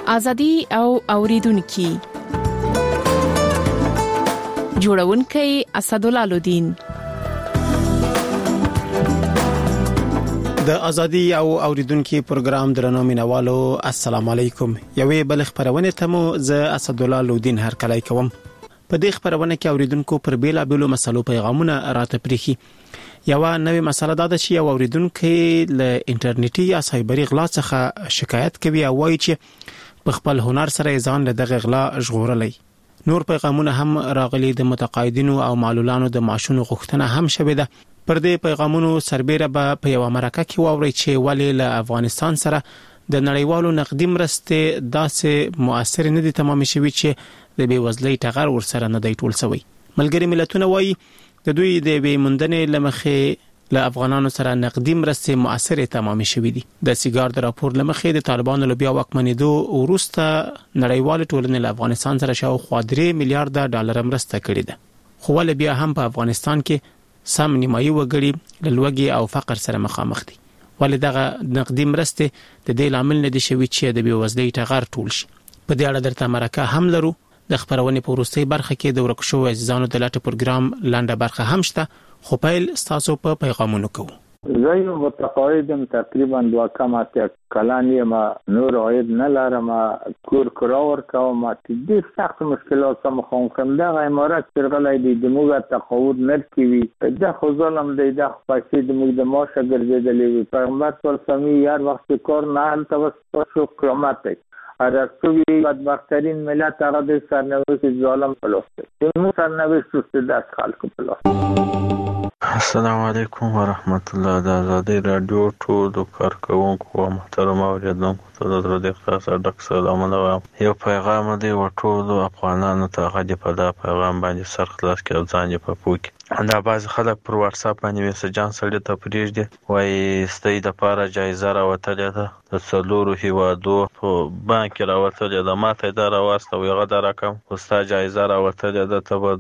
ازادي او اوریدونکو جوړونکي اسدالله لودین د ازادي او اوریدونکو پروګرام درنو مینوالو السلام علیکم یوې بل خبرونه ته مو ز اسدالله لودین هر کله کوم په دې خبرونه کې اوریدونکو پر بیل بیلو مسلو پیغامونه راته پریخي یو نوې مسله دا ده چې یو اوریدونکو له انټرنیټي یا سایبري غلا څخه شکایت کوي او وایي چې په خپل هنر سره ځان له دغه غلا ژغورلې نور پیغامونه هم راغلي د متقاعدینو او معلولانو د معاشونو غوښتنه هم شوه ده پر دې پیغامونو سربېره به په یو مرکه کې واوري چې ولې له افغانستان سره د نړیوالو نقدي مرستې داسې مؤثر نه دي تمام شوي چې د بیوزلۍ ټغر ورسره نه دی ټول شوی ملګری ملتونه وایي د دوی د بیمندنې لمخې له افغانانو سره نقدي مرستې مؤثر تمام شوي دي د سیګار د راپور لمخې د طالبانو له بیا واکمنېدو وروسته نړیوال ټولنې له افغانستان سره شاوخوا 3 میلیارډ ډالر مرسته کړې ده خو ول بیا هم په افغانستان کې سم نیمایي وګړي له لوږې او فقر سره مخامخ دي ولې دغه نقدي مرستې د دې لامل نه دي شوي چې د بیوزلۍ ټغر ټول شي په دې اړه درته مرکه هم لرو د خبرونې په وروستۍ برخه کې د ورکشو عزیزانو د لاټ پروګرام لاندې برخه هم شته خو پیل تاسو په پیغامونو کوو زه یو متقاعدم تقریبا 2 کلان یم نور عاید نه لرم کور کراور کوم ډېر سخت مشکلات سره مخامخ یم دا امارات چرغلای دی د موږ تقاعد نرکوي دا خو ظلم دی دا پیسې د موږ د معاش ګرځېدلې پیغمبر صلی الله علیه و هر وخت کار نه هل توسط قیامت دی ارسطوی بدبخترین ملت هغه د سرنوشت ظالم پلاسته این سرنوشت است دست خلق پلاسته السلام علیکم ورحمت الله د ازادي رادیو ټول کارکونکو او محترم اوریدونکو ته د درود احساس ډک سلامونه وایم یو پیغام دی ټول افغانانو ته غږی په دا پیغام باندې سر خلاص کړي ځان په پوک دا بعض خلک پر واتس اپ باندې میسجان سړی ته پریږدي وای ستې د پاره جایزه راوتلې ده د څلورو هیوادو په بانک راوتلې ده ماته دا راوسته ویغه دا رقم وستا جایزه راوتلې ده ته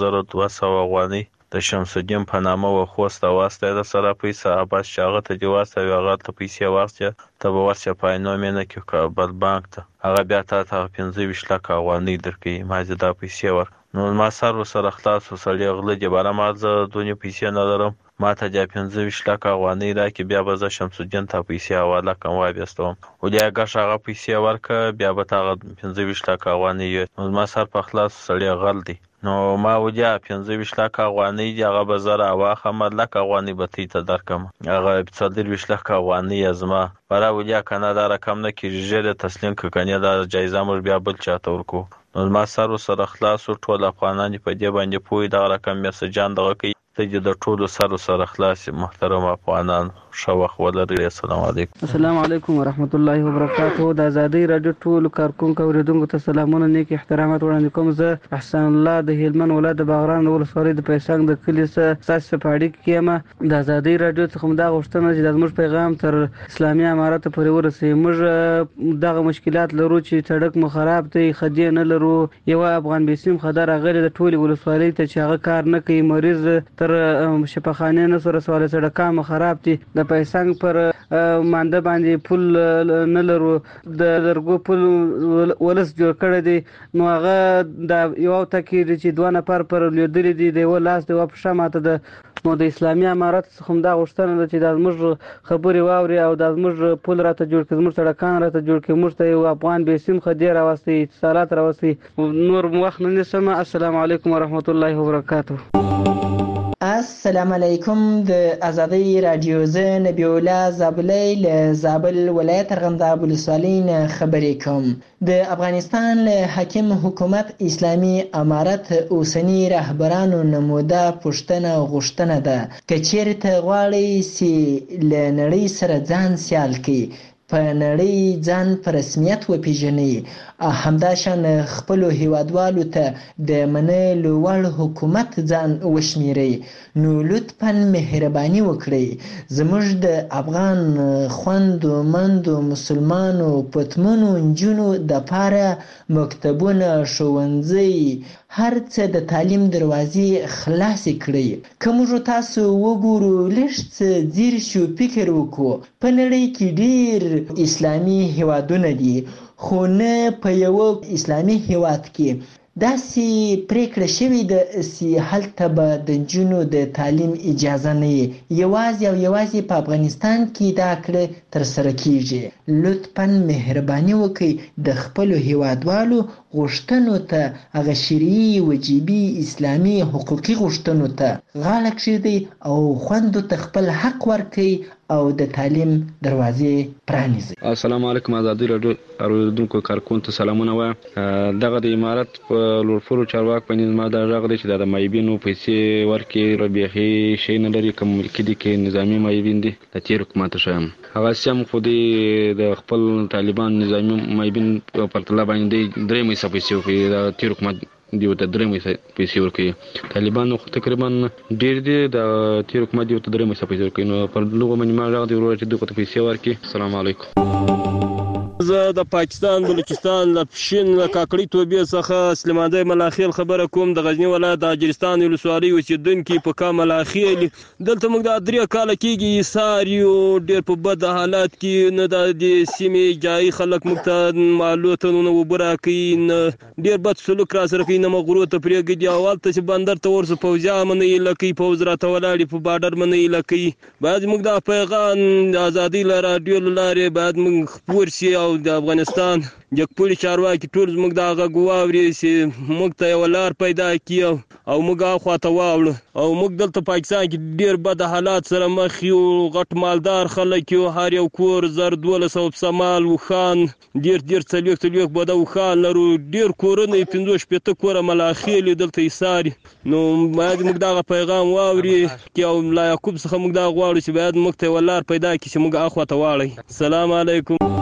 2200 افغانۍ د شمس الدین په نامه و خوسته واسطه د سره پیسې اباس شاغه ته دی واسطه هغه ته پیسې واسطه ته به ورسې پاینو مینه کې کابل بانک ته هغه بیا ته 15 لک افغانۍ درکې ما زه دا پیسې ور نو ما سره خلاص وسړي غله دی بار ما زه دونی پیسې نه لرم ما ته د 15 لک افغانۍ راکې بیا به شمس الدین ته پیسې حواله کوم وای بیاستم او دی هغه شاغه پیسې ورکه بیا به تا 15 لک افغانۍ نو ما سره په خلاص سړي غل دی نو ما وجه 15 لک افغانۍ دی هغه بازار واخه ملک افغانۍ به ته درکم هغه 15 لک افغانۍ ازما برا وجه کنه دا رقم نه کیږي تسلیم کنه دا جایزه مر بیا بل چاته ورکو نو ما سره خلاص ټول افغانان په دې باندې پوي دا رقم میسجان دغه کوي ته د ټولو سره خلاص محترم افغانان شوخ ولري السلام علیکم السلام علیکم ورحمت الله وبرکاته د ازادي رادیو ټول کارکونکو اوریدونکو ته سلامونه نیک احترامات وړاندې کوم زه احسان الله د هلمند ولایت د باغران ولسوالۍ د پیسنګ د کلی ساسه پاړی کېما د ازادي رادیو څخه دا غوښتنه چې د موږ پیغام تر اسلامي امارات پورې ورسي موږ دغه مشکلات لرو چې سړک مو خراب دی خدي نه لرو یو افغان بیسیم خدای راغلی د ټول ولسوالۍ ته چې هغه کار نه کوي مریض تر شفاخانه نه سره سوال سړک مو خراب دي د پیسنګ پر مانده باندې پل نه لرو د درګو پل ولس جوړ کړی دی نو هغه د یو تکیر چې دوه نفر پر لیدل دي د ولاس د وپښه ماته د نو د اسلامي امارات څخه دا غوښتنه ده چې د موږ خبري واوري او د موږ پل راته جوړ کړي موږ سړکان راته جوړ کړي موږ ته یو افغان بیسیم خدای راوستي اتصالات راوستي نور وخت نه نسم السلام علیکم ورحمت الله وبرکاته السلام علیکم د ازادي رادیو زه نبی الله زابلی له زابل ولایت ارغنداب ولسوالۍ نه خبرې کوم د افغانستان له حاکم حکومت اسلامي امارت اوسنی رهبرانو نموده پښتنه غوښتنه ده که چیرته غواړي چې له نړۍ سره ځان سیال کړي په نړۍ ځان په رسمیت وپیژني همداشان خپل هیوادوالو ته د منلو وړ حکومت ځان وشمیري نو لطفاً مهرباني وکړئ زموږ د افغان خوندو مندو مسلمانو پتمنو نجونو د پاره مکتبونه ښوونځي هر څه د تعلیم دروازې خلاص کړئ که موږ تاسو وګورو لږ څه ځیر شو فکر وکړو په نړۍ کې ډیر اسلامي هیوادونه دي، خو نه په یو اسلامي هیواد کې داسې پریکړه شوې ده چې هلته به د نجونو د تعلیم اجازه نه وي. یوازې په افغانستان کې دا کړه ترسره کیږي. لطفاً مهرباني وکړئ د خپلو هیوادوالو غوښتنو ته، هغه شرعي وجیبي اسلامي حقوقي غوښتنو ته غاړه کېږدئ او خویندو ته خپل حق ورکړئ او د تعلیم دروازې پرانیزئ. السلام علیکم. ازادي راډیو اوریدونکو کارکون ته سلامونه وایم. دغه د امارت په لوړپوړو چارواک باندې ما دا غږ دی چې د مایبینو پیسې ورکړي بیخي شی نه لري، کوم ملکي دي کې نظامي مایبین دي د تیر حکومت شایم هغه سم خو د خپل طالبان نظامي مایبین په پرتله باندې درې مې پیسې ورکړي د تیر حکومت دیو ته درې مې پیسې ورکړي. طالبان خو تقریبا ډیر دي، د تیر حکومت دیو ته درې مې پیسې ورکړي. نو پر لوګو باندې ما غږ دی ورته چې دوی ته پیسې ورکړي. السلام علیکم. زه د پاکستان، بلوچستان، له پښین، له کاکړۍ توبې څخه سلیماندی ملاخیل خبره کوم. د غزنی ولایت د اجرستان ولسوالۍ اوسېدونکي په کا ملاخیل. دلته موږ د 3 کاله کېږي ایثار یو، ډېر په بد حالات کې، نه د سیمې جایي خلک موږ ته معلومات نه اوبه راکوي، نه ډېر بد سلوک را سره کوي، نه موږ غرو ته پرېږدي او هلته چې بندر ته ورسو پوځیان مه نه ایله کوي، پوځ راته ولاړ په بارډر مه نه ایله کوي. باید موږ دا پیغام د ازادۍ له راډیو له لارې باید موږ خپور شي او د افغانستان جګپوړي چارواکي ټول زموږ د غږ واوري چې موږ ته یوه لار پیدا کړي او موږ هاخوا ته واوړو. او موږ دلته پاکستان کې ډېر بد حالات سره مخ یو، غټ مالدار خلک یو، هر یو کور 1200 سمال وخان، ډېر څلوېښت بده وخان لرو، ډېر کورونه 15 کوره ملاخیل دلته ایثار. نو باید موږ دغه پیغام واوري او لا یعقوب څخه موږ دا غواړو چې باید موږ ته یوه لار پیدا کړي چې موږ هاخوا ته واړئ. السلام علیکم.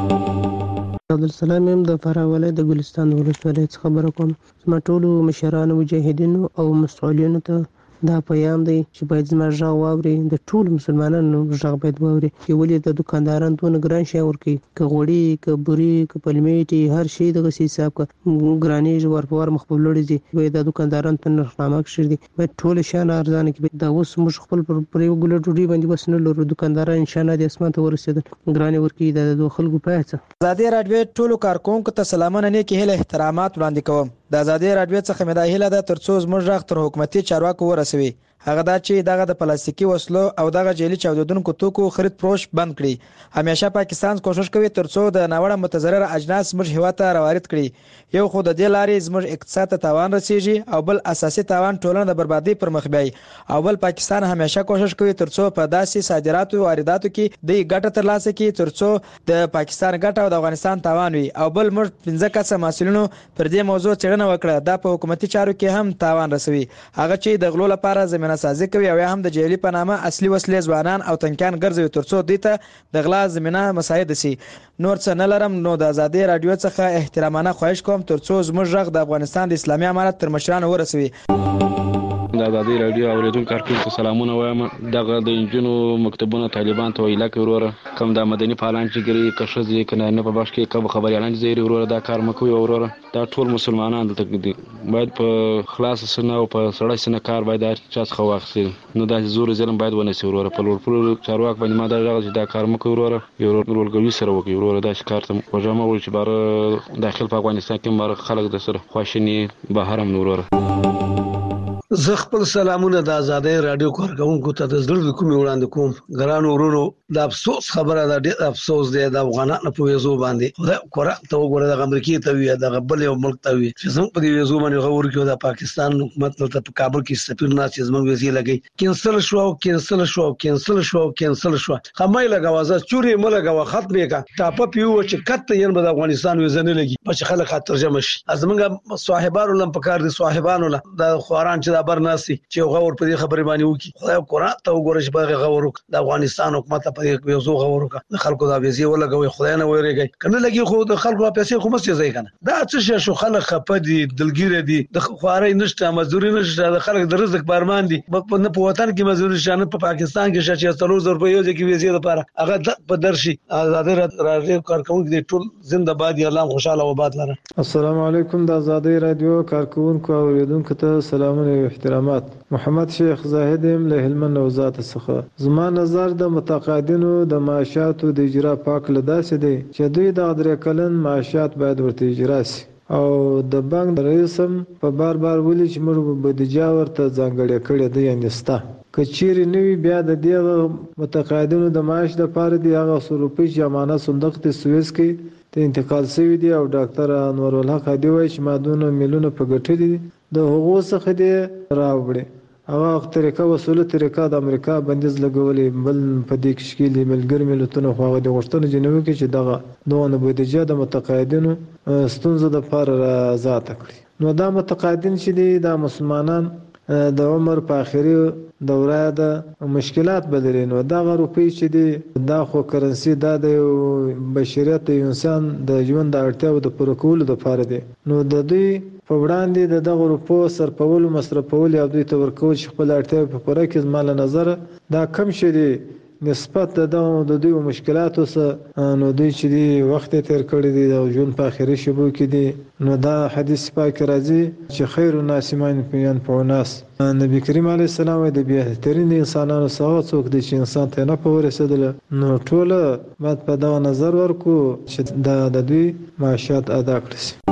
عبدالسلام یم د فراه ولایت د ګلستان ولسوالۍ څخه خبره کوم. زما ټولو مشرانو، مجاهدینو او مسؤلینو ته دا پیغام دی چې باید زما غږ واوري، د ټولو مسلمانانو غږ باید واوري. چې ولې د دکانداران دونه ګران شی ورکوي، که غوړي، که بوري، که پلمېټې، هر شی دغسې حساب که ګرانېږي ور په ور مخ په لوړې ځي. باید دا دکانداران ته نرخنامه کښېږدي، باید ټوله شیان ارزانه کړي. دا اوس موږ خپل پر یو ګوله ډوډۍ باندې بس نه لرو، دکانداران انشاءالله د اسمان ته ورسېدل، ګرانې ورکوي. دا د خلکو پایه څه. ازادي راډیو ټولو کارکونکو ته سلامونه، نیکې هیلې، احترامات وړاندې کوم. د ازادي راډیو څخه مې دا هیله ده ترڅو زموږ غږ تر حکومتي چارواکو ورسوي، هغه دا چې دغه د پلاستیکي وسلو او دغه جعلي چاودېدونکو توکو خرید فروش بند کړي. همیشه پاکستان کوشش کوي ترڅو د ناوړه متضرره اجناس زموږ هیواد ته راوارد کړي. یو خو د دې لارې زموږ اقتصاد ته تاوان رسیږي او بل اساسي تاوان ټولنه د بربادۍ پر مخ بیایي. او بل پاکستان همیشه کوشش کوي ترڅو په داسې صادراتو او وارداتو کې د ګټه ترلاسه کړي ترڅو د پاکستان ګټه او د افغانستان تاوان وي. او بل موږ 15 کسه مسؤلینو پر دې موضوع څېړنه وکړه، دا په حکومتي چارو کې هم تاوان رسوي. هغه چې د غلو لپاره زمینه سازي کوي او هم د جعلي په نامه اصلي وسلې ځوانان او تنکیان ګرځوي ترڅو دوی ته د غلا زمینه مساعد شي. نور څه نه لرم، نو د ازادي راډیو څخه احترامانه خواهش کوم ترڅو زموږ غږ د افغانستان د اسلامي امارت تر مشرانو ورسوي. د ازادي راډیو اوریدونکو کارکونکو ته سلامونه وایم. دغه د انجونو مکتبونه طالبان ته ویلا کوي وروره، کوم د مدني فعالان چې ګري که ښځې که نارینه په بخش کې کوم خبریالان زیري وروره دا کار مه کوئ وروره. دا ټول مسلمانان دلته دي، باید په خلاصه سینه او په سړه سینه کار باید هر چا څخه واخیستل. نو داسې زور ظلم باید ونه سي وروره. په لوړپوړو چارواک باندې ما دا غږ چې دا کار مه کوئ وروره، یو ورورګلوي سره وکړئ وروره. داسې کار ته وژه مه وړئ چې باره داخل په افغانستان کې باره خلک د سره خواشیني بهر هم وروره. زه خپل سلامونه د ازادۍ راډیو کارکونکو ته د زړه د کومې وړاندې کوم. ګرانو ورونو، د افسوس خبره ده، ډېر افسوس دی د افغانانو په ویزو باندې. خدای قرآن ته وګوره، دغه امریکې ته وي، دغه بل یو ملک ته وي چې زموږ په دې ویزو باندې هغه ورکړي. د پاکستان حکومت دلته په کابل کې سفیر ناست چې زموږ ویزې لګوي، کینسل شوه او کینسل شوه او کینسل شوه او کینسل شوه. خمه یې لګوه، زه چورې مه لګوه، ختم یې کړه. ټاپه پې ووه چې کته ین به د افغانستان ویزه نه لګي، به چې خلک ترجمه شي. زموږ صاحبانو له هم پکار دي، صاحبانو له د خواران چې دا بر ناست دي چې یو غور په دې خبرې باندې وکړي. خدای قرآن ته وګوره چې باغ غور وکړه، د افغانستان حکومت په دې یو څو غور وکړه، د خلکو د ویزې ولګوي. خدای نه ویریږي، کنه لګي خو د خلکو پیسې خو مست ځای کنه. دا څه شو، خلک خپه دي، دلګیره دي، د خواري نشته، مزدوري نشته، د خلک د رزق بارمان دي. نه په وطن کې مزدوري شانه، په پاکستان کې شې 4000 روپۍ یو ځکه ویزې لپاره هغه په درشي. آزادي راډیو کارکونکو دې ټول زنده باد، یا الله خوشاله و باد لره. السلام علیکم. د ازادي راډیو کارکونکو او اوریدونکو ته سلامونه احترامات. محمد شیخ زاهد له هلمند وزارت څخه. زما نظر د متقاعدینو د معاشاتو د اجرا پاک لداسې دی چې دوی د 3 کلن معاشات باید ورته اجرا شي او د بانک رئیس هم په بار ویلي چې موږ بودیجه ورته ځانګړې کړې ده یعنې ستا کچيري نوی بیا د دې متقاعدینو د معاش د پاره دی هغه 100 روپۍ چې امانت صندوق ته سويس کې ته انتقال شوی دی او ډاکټر انور الحق دی وایي چې مادونه ملیونه په ګټلې د حقوق څخه دی راوړي هغه طریقه وسوله طریقه د امریکا بندیز لګولې بل په دې کې شکیل ملګر ملتونو خو هغه د غوښتنې جنوي کې چې دغه دوه بودیجه د متقاعدینو ستونزه د پاره آزاد کړي نو دا متقاعدین چې دي د مسلمانان د عمر په اخري دوره د مشکلات بدلې نو دا روپی چې دی دا خو کرنسي دا د بشریت انسان د ژوند د اړتیاو د پوره کولو لپاره دی نو د دوی په وړاندې د دغه روپو صرفول مصرفول او دوی ته ورکول چې خپل اړتیاو په پوره کې زماله نظر دا کم شری نسبت د دوی مشکلاتو سره نو دوی چې دی وخت تیر کړی دی او ژوند په اخري شبو کې دی نو دا حدیث پاک راځي چې خیر الناس من ينفع الناس نبی کریم علیه السلام د بهترین انسانانو څخه څوک دی چې انسان ته نه پورسېدل نو ټول باید په دا نظر ورکو چې د دوی معاشات ادا کړي.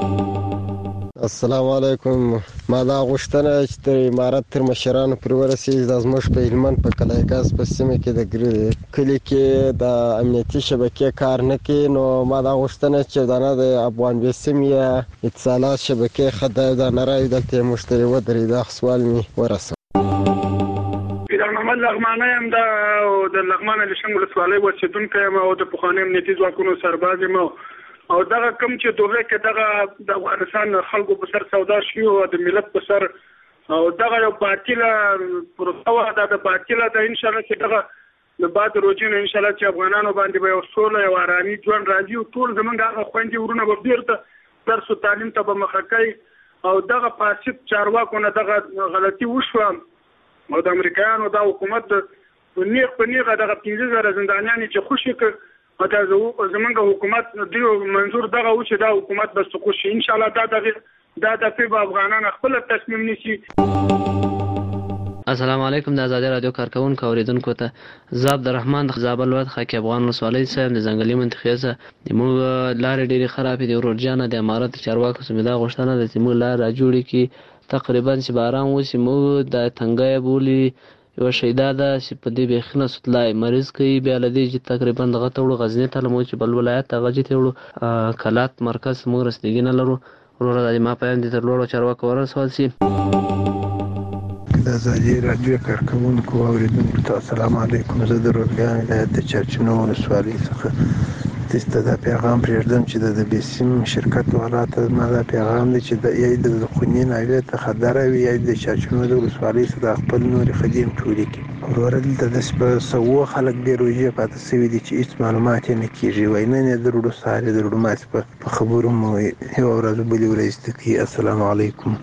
السلام علیکم. ما دا غوښتنه چې د امارت تر مشرانو پر ورسېږي د زموږ په هلمند په قلعه‌ګاز په سیمه کې د کلي کې د امنیتي شبکې کار نه کوي نو ما دا غوښتنه چې د افغان بیسیم یا اتصالات شبکې خدای دا نه راوي دلته مشتري ودرې دا سوال می ورسو. پیران محمد لغمانه هم د لغمانه لشن ولسوالۍ اوسېدونکی یم او د پخواني امنیتي ځواکونو سرباز یم او دغه کم چې دوه کې دغه د افغانستان خلکو په سر سودا شي او د ملت په سر او دغه یو باطله پروسه د باطله د ان شاء الله چې دغه د بعد روزینه ان شاء الله چې افغانانو باندې به یو سوله او آرامي ژوند راځي او ټول زمونږ هغه خويندې ورونه به بیرته درس او تعلیم ته به مخه کوي او دغه فاسد چارواکو نه دغه غلطي وشوه او د امریکایانو د حکومت نیغ په نیغه دغه 15000 زندانیان چې خوشي کړ او دا زمونږ حکومت دیو منظور دغه و چې دا حکومت بس سقوط شي ان شاء الله دا د په افغانان خپل تصمیم نیسي. السلام علیکم. د آزادي رادیو کارکونکو اوریدونکو ته زاب الرحمن د زابل ولایت خاک افغان ولسوالۍ صاحب د ځنګلي منطقې څخه موږ لارې ډېرې خرابې دي ورجانه د امارت چارواکو سمې دا غوښتنه ده چې موږ لار را جوړې کړي تقریبا چې باران وشي موږ د تنګای بولي یو شیدا ده چې په دې بېخینه سطلای مریض کوي بیا لدې چې تقریبا دغه ته وړو غزنی ته لمو چې بل ولایت ته غجې ته وړو کلات مرکز موږ رسیدګي نه لرو وروره د ما پیام دي تر لوړو چارواکو ورسول شي. د آزادي رادیو کارکونکو اوریدونکو ته السلام علیکم. زه د روزګان ولایت د چرچنو ولسوالۍ څخه تاسو ته پیغام پرېږدم چې د بیسیم شرکت ولاته ما دا پیغام دی چې د یی د خونین اوی ته خبره وی د چرچنو د ولسوالۍ څخه خپل نور خدیم ټولې کی ورل د په سو خلک ډیر روزي پاتې سوي دي چې هیڅ معلومات نه کیږي وای نه درودو ساره درودو ما په خبرو مو یو ورځ بلی ورځ ته. السلام علیکم.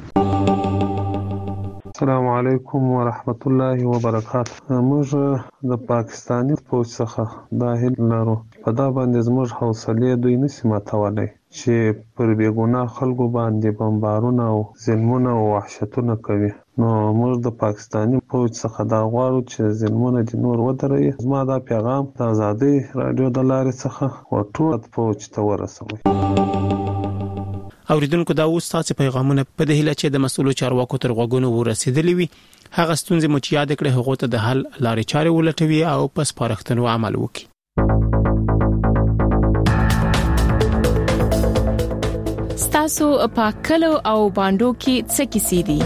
السلام علیکم ورحمت الله وبرکاته. موږ د پاکستاني فوج څخه دا هیله لرو په دا باندې زموږ حوصله دوی نشي ماتولی چې پر بیګناه خلکو باندې بمبارونه او ظلمونه او وحشتونه کوي نو موږ د پاکستاني فوج څخه دا غواړو چې ظلمونه د نور ودروي. زما دا پیغام د آزادي رادیو د لارې څخه ټول فوج ته ورسوي. اوریدونکو دا اوس تاسو پیغامونه په دې هیله چې د مسؤلو چارواکو تر غوږونو ورسېدلې وي هغه ستونزې مو چې یاد کړې هغه ته د حل لارې چارې ولټوي او پس پارښتنو عمل وکړي. ستاسو په کلو او باندو کې څه کیسې دي؟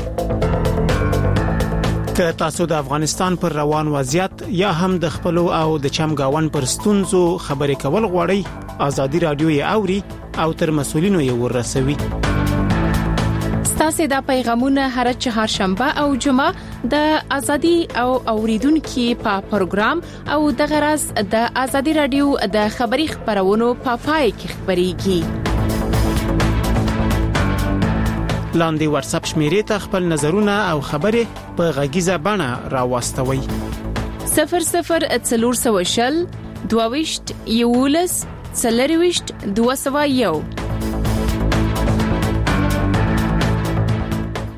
که تاسو د افغانستان پر روان وضعیت یا هم د خپل او د چمګاون پر ستونزو خبرې کول غواړئ آزادي رادیو یې اوري او تر مسؤلینو یې ورسوي. ستاسو د پیغامونه هر چهارشنبه او جمعه د آزادي او اوریدونکو په پروګرام او د غرض د آزادي رادیو د خبري خبرونو په پای کې خبريږي. لاندې واتس اپ شمیرې ته خپل نظرونه او خبرې په غږیزه بڼه راوستوي. 0040 22 یولس څلرويشت 201.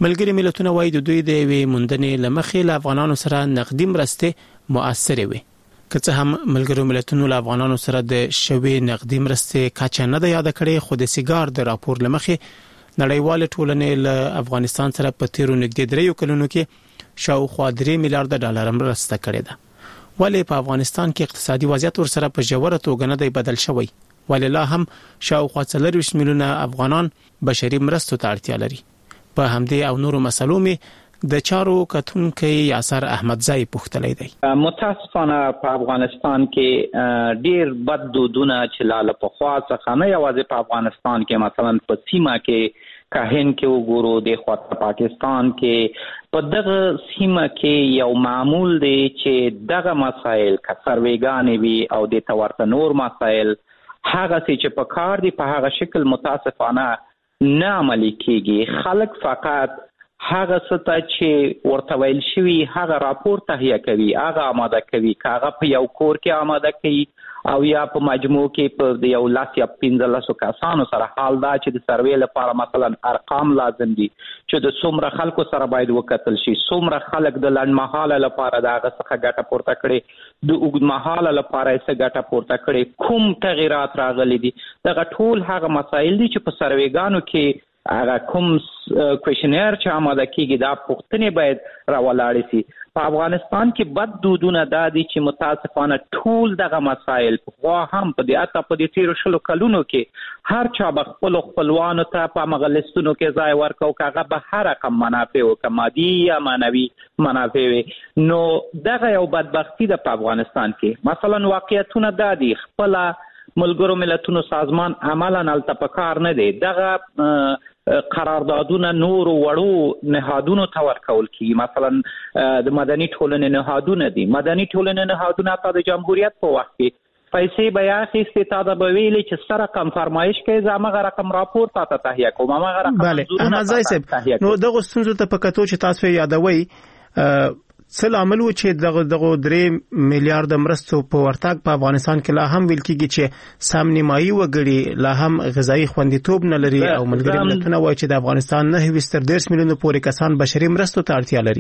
ملګري ملتونه وايي د دوی د وی مندنې لمخې له افغانانو سره نقدي مرستې موثرې وي. که څه هم ملګرو ملتونو له افغانانو سره د شوي نقدي مرستې کچه نه ده یاد کړې، خو د سیګار د راپور لمخې نړیوال ټولنې له افغانستان سره په تیرو نږدې 3 کلونو کې شاوخوا 3 میلیارډ ډالر مرسته کړې ده. ولې په افغانستان کې اقتصادي وضعیت ورسره په ژوره توګه نه دی بدل شوی؟ ولې لا هم شاوخوا 40 میلیونه افغانان بشري مرستو ته اړتیا لري؟ په همدې او نورو مسلو می د چارو کتونکي یاسر احمدزئی پوښتلی دی. متاسفانه په افغانستان کې ډیر بد دودونه چې لاله په خوا څخه نه یوازې په افغانستان کې، مثلا په سیمه کې کاهن کې وګورو، د خواته پاکستان کې په دغه سیمه کې یو معمول دی چې دغه مسایل که سرویګانې وي او د تورته نور مسایل هغه چې په کار دي په هغه شکل متاسفانه نه عملي کیږي. خلک فقط هغه څه چې ورته ویل شوی هغه راپور تهیه کوي، هغه آماده کوي، هغه په یو کور کې آماده کوي او یا په مجموع کې په یو لاس یا 15 کسانو سره. حال دا چې د سروې لپاره مثلا ارقام لازم دي چې د څومره خلکو سره باید وکتل شي، څومره خلک د لنډمهاله لپاره د هغه څخه ګټه پورته کړي، د اوږدمهاله لپاره یې څه ګټه پورته کړي، کوم تغیرات راغلي دي. دغه ټول هغه مسایل دي چې په سروېګانو کې هغه کوم کوېشنیر چې آماده کیږي دا پوښتنې باید راولاړې شي. په افغانستان کې بد دودونه دا دي چې متاسفانه ټول دغه مسایل خو هم په دې اته په دې 13 کلونو کې هر چا به خپل خپلوانو ته په مغلستونو کې ځای ورکو، کاغه به هر رقم منافع او کمادي یا مانوي منافع وي. نو دغه یو بدبختی ده په افغانستان کې. مثلا واقعیتونه دا دي خپل ملګرو ملتونو سازمان عملاً التپکار نه دی، دغه قراردادونه نور وړو نهادونو ته ورکول کی. مثلا د مدني ټولنې نهادونه دي، مدني ټولنې نهادونه په د جمهوریت په وخت کې پیسې بیا اخیستې تا د بویلې چې سره کم فرمایش کوي زموږ رقم راپور ته تهیه کوم هغه رقم. بله احمدزئی صاحب، نو دغه ستونزو ته په کتو چې تاسو یادوي څه لامل و چې دغه 3 میلیارډ مرستو په ورتګ په افغانستان کې لا هم ویل کېږي چې سم نیمایي وګړي لا هم غذایی خوندیتوب نه لري او ملګري ملتونه وایي چې د افغانستان 9 میلیونه پورې کسان بشري مرستو ته اړتیا لري.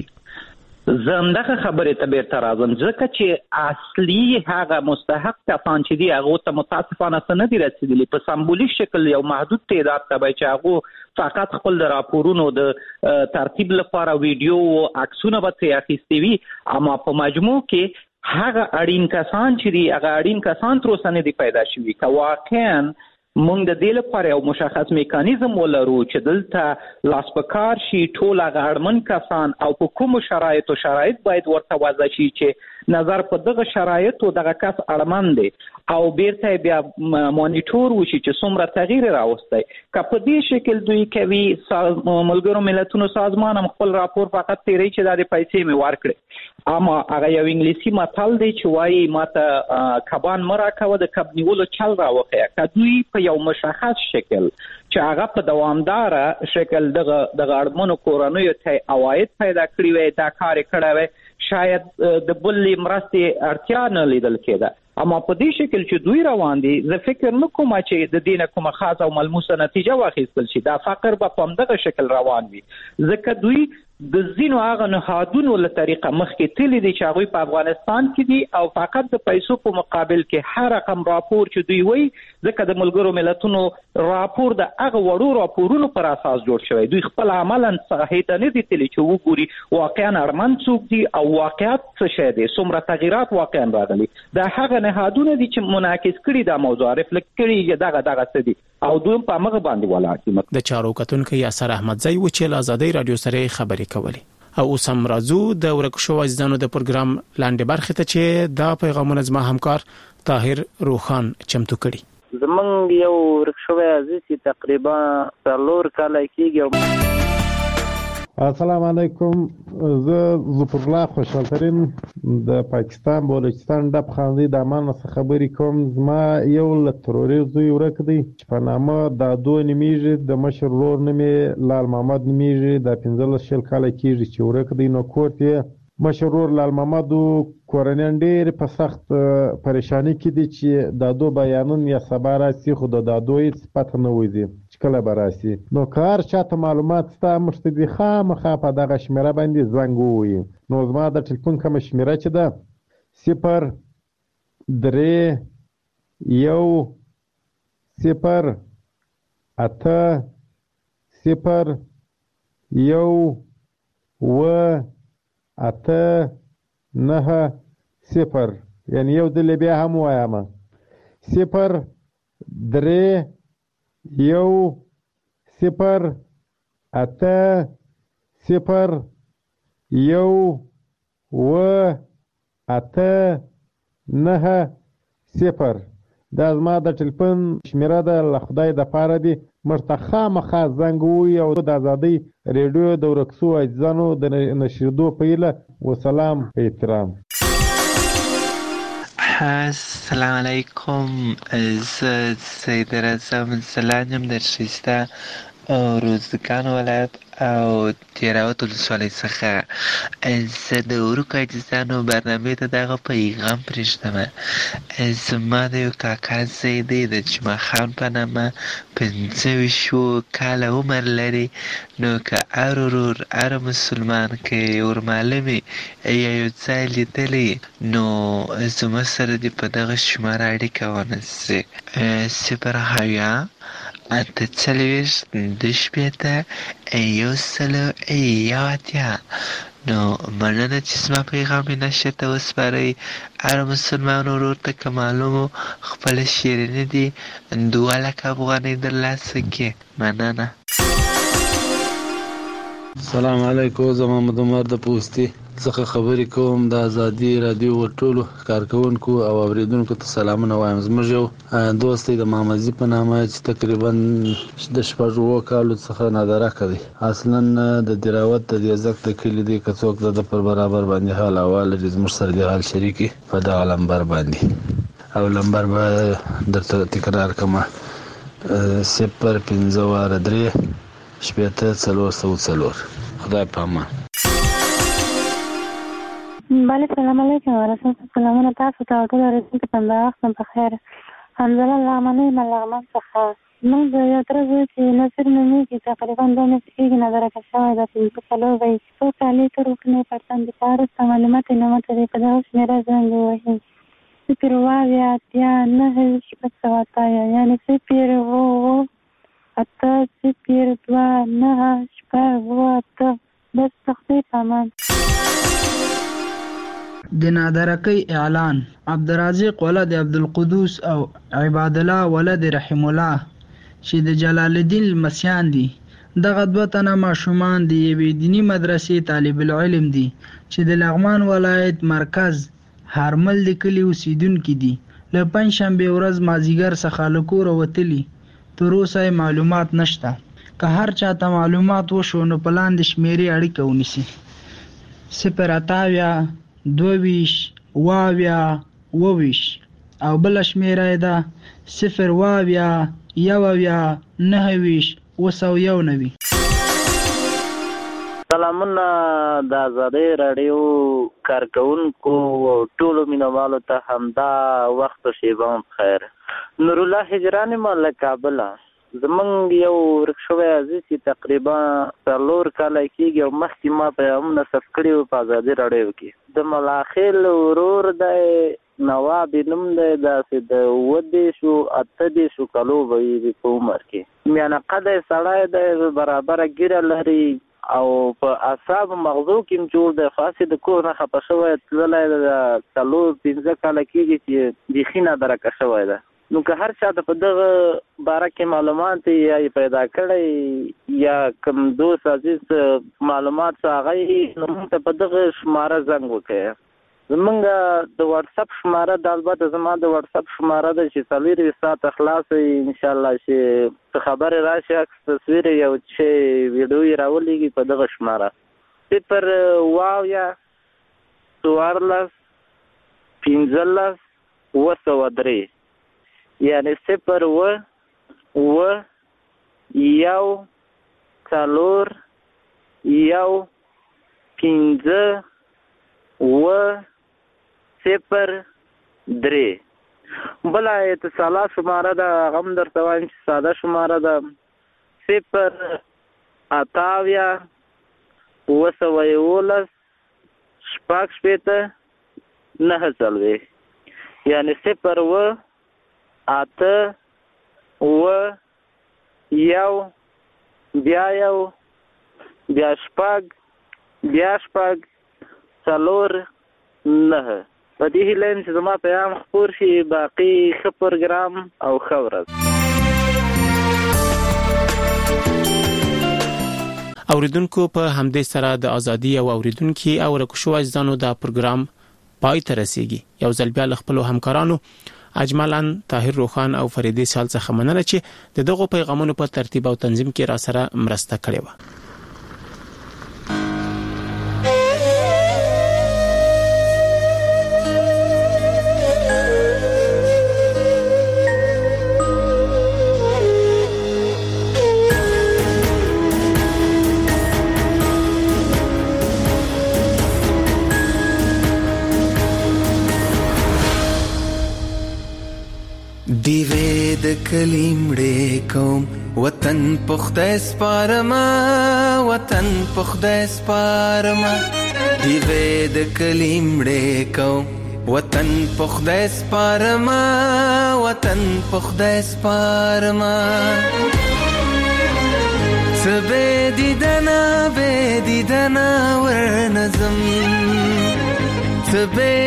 زمدغه خبره ته بیرته راځم ځکه چې اصلي هغه مستحق کسان چې دی هغه ته متاسفانه څه نه دي رسیدلي. په سمبولیک شکل یو محدود تعداد ته چې هغه فقط خپل د راپورونو د ترتیب لپاره ویډیو او عکسونه به ترې اخیستي وي، اما په مجموع کې هغه اړین کسان چې دی هغه اړین کسان تر اوسه نه دي پیدا شوي. که واقعا مونږ د دې لپاره یو مشخص میکانیزم ولرو چې دلته لاس په کار شي ټول هغه اړمن کسان او په کوم شرایط باید ورته وضع شي چې نظر په دغه شرایطو دغه کس اړمن دی او بیرته بیا مانیټور وشي چې څومره تغییر راوستي. که په دې شکل دوی کوي ملګرو ملتونو سازمان هم خپل راپور فقط تیری چې د پیسې می ورکړي، اما هغه یو انګلیسي متل دی چې وایي ماته کبان مرا کوه د کب نیولو چل راوخی. که دوی په یو مشخص شکل چې هغه په دوامدار شکل دغه اړمنو کورنیو ته عواید پیدا کړی وي دا کار کړی وي شاید د بلې مرستې اړتیا نه لیدل کېده. اما په دې شکل چې دوی روان دي زه فکر نه کوم چې د دې نه کومه خاصه او ملموسه نتیجه واخیستل شي. دا فقر به په همدغه شکل روان وي ځکه دوی د ځینو هغه نهادونو له طریقه مخکې تللی دي چې هغوی په افغانستان کې دي او فقط د پیسو په مقابل کې هر رقم راپور چې دوی وایي ځکه د ملګرو ملتونو راپور د هغه وړو راپورونو پر اساس جوړ شوی. دوی خپل عملاً ساحې ته نه دي تللی چې وګوري واقعا اړمن څوک دي او واقعیت څه شی دی، څومره تغیرات واقعا راغلي. دا هغه نهادونه دي چې منعکس کړي دا موضوع ریفلکټ کړي دغه څه دي او دوی په هغه باندې ولاړ دي. د چارو کتونکي یاسر احمدزئی و چې آزادۍ رادیو سره خبرې کولی او اوس هم راځو د ورک شو عزیزانو د پروګرام لاندې برخه ته چې دا پیغامونه زما همکار طاهر روخان چمتو کړي. زمونږ یو ورک شو عزیز تقریبا 4 کال کېږي. السلام علیکم، زه ظفر الله خوشحالترین د پاکستان بلوچستان ډب خاندي د امان څخه خبرې کوم. زما یو له تروریست زوی ورک دی چې په نامه دادو نومیږي، د مشر ورور نوم یې لال محمد نومیږي، د 15 کاله کېږي چې ورک دی. نو کور یې مشر ورور لال محمد کورنیان ډېر په سخت پریشانی کې دي چې دادو بیانون یا سبا راسي خو د دادو هیڅ پته نه وځي چې کله به راشي. نو که هر چاته معلومات شته موږ ته دې خامخا په دغه شمېره باندې زنګ ووهي. نو زما د ټلیفون کومه شمېره چې ده 0308090 یعنی یو ځل بیا هم وایم 0308090 دا زما د ټلیفون شمېره ده. له خدای دپاره دې موږ ته خامخا زنګ ووهي او د ازادۍ ریډیو د ورک شوو عزیزانو د نشریدو په هیله وسلام په احترام. السلام علیکم. زه سید اعظم زلان یم در ښایسته روزګان ولایت او تیراوت ولسوالۍ څخه. زه د ورکو عزیزانو برنامې ته دغه پیغام پرېږدم. زما د یو کاکا زوی دی د جمعه خان په نامه 25 کاله عمر لري. نو که هر ورور هر مسلمان که ورمعلومې یا یو ځای لیدلی نو زما سره دې په دغه شماره اړیکه ونیسي 0 اته څلوېښت 2 نو مننه چې زما پیغام یې نشر ته وسپارئ. هر مسلمان ورور ته که معلومو خپله شیریني دي 2 لکه افغانۍ درلاسه کړي. مننه. السلام علیکم. زه محمد عمر د پوستي څخه خبرې کوم. د ازادي رادیو ټولو کارکونکو او اوریدونکو ته سلامونه وایم. زموږ یو دوست دی د محمدزي په نامه چې تقریبا د 6 کالو څخه نادرکه دی. اصلا د دراوت د دیزک د کلي دی. که څوک د پر برابر باندې حال احوال لري زموږ سره د حال شریکي په دغه لمبر باندې او لمبر به درته تکرار کومه 050 3 خدای په امان. بله سلام علیکم ورحمت سلامونه تاسو ته ټول اوریدونکو ته وخت په خیر. حمزه لغمنۍ لغمن څخه موږ یو تر زوی چې نصر نومیږي تقریبا 2 میاشتې کېږي نادرکه شوی ده. 5 وی 100 کالې تر وکنې پرتن د تارسته معلومات یې نه مته دی په دغه شمېره زنګ ووهي 0 یعنی 0 بس تختی پامان. د نادرکۍ اعلان. عبدالرازق ولد عبدالقدوس او عباد الله ولد رحم الله چې د جلال الدین المسیان دي. دغه 2 تنه ماشومان د یوې دینی مدرسې طالب العلم دي چې د لغمان ولایت مرکز هرمل د کلي اوسیدونکي دي. له پنجشنبې ورځ مازدیګر څخه له کوره وتلي. تر اوسه معلومات نشته. که هر چاته معلومات وشو نو په لاندې شمېرې اړیکه ونیسي 0 22 او بله شمېره یې ده 0 سلامونه د آزادۍ راډیو کارکونکو او ټولو مینوالو ته همدا وخت او شیبه بخیر. نور الله هجراني ما له کابله. زمونږ یو ورک شوی عزیز چې تقریبا 4 کاله کېږي او مخکې ما پیغامونه ثبت کړي وو په ازادي راډیو کې. د ملاخیل ورور دی نواب نوم دی داسې د 28 کالو به وي په عمر کې. میانه قده سړی دی برابره ګیره لري او په اعصاب مغزو کې جوړ دی. خاصې د کور نه خفه شوی تللی د 4-5 کاله کېږي چې بیخي نادرکه شوی ده. نو که هر چا د په دغه باره کې معلومات یا پیدا کړی یا کوم دوست عزیز معلومات هغه نو موږ ته په دغه شماره زنګ وکړئ. زمونږ د واتساپ شماره د البته زما د واتساپ شماره ده چې 24 ساعته خلاصه انشاءالله چې څه خبرې راشي عکس تصویر یو چې ویډیو یې راولېږي په دغه شماره 0 یعنی 0 بلا اتصالات شماره ده غم در توان چې ساده شماره ده 0 اتاویا 911 شپږ شپېته 9 یعنی 0 و 8 و یو بیا یو بیا شپږ بیا شپږ 4 9 په دې هیله چې زما پیغام خپور شي. باقي ښه پروګرام او ښه ورځ. اوریدونکو په همدې سره د ازادي او اوریدونکو او رکشو اجزانو دا پروګرام پای ته رسیږي. یو ځل بیا خپل همکارانو اجملان طاهر روخان او فریدی سال څخه مننه چې دغه پیغامونو په ترتیب او تنظیم کې را سره مرسته کړې و. دیوې د کلیمړې کوم وطن پخته سپارما وطن پخته سپارما دیوې د کلیمړې کوم وطن پخته سپارما وطن پخته سپارما سبه دیدنا ورنظم سبه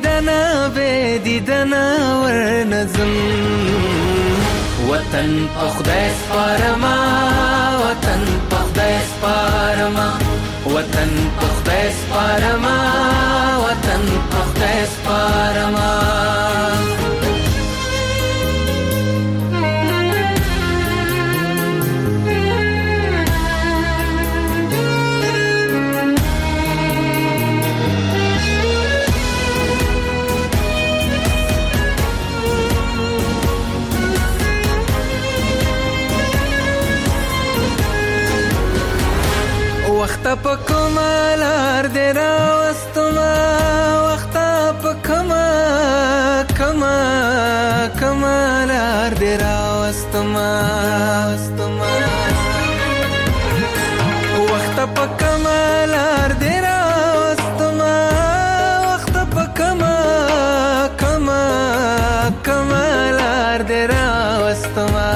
دیدنا ورنظم وطن پخته سپارما وطن پخته سپارما وطن پخته سپارما وطن پخته سپارما وخت په کمالار دې راوستما وخت په کمالار دې راوستما وخت په کمالار دې راوستما وخت په کمالار دې راوستما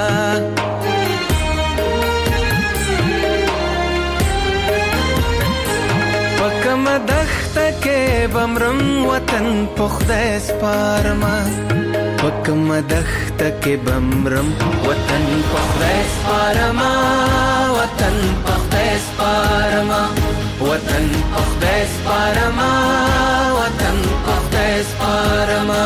بمرم وطن پخته سپارما پکم دخت کې بمرم وطن پخته سپارما وطن پخته سپارما وطن پخته سپارما وطن پخته سپارما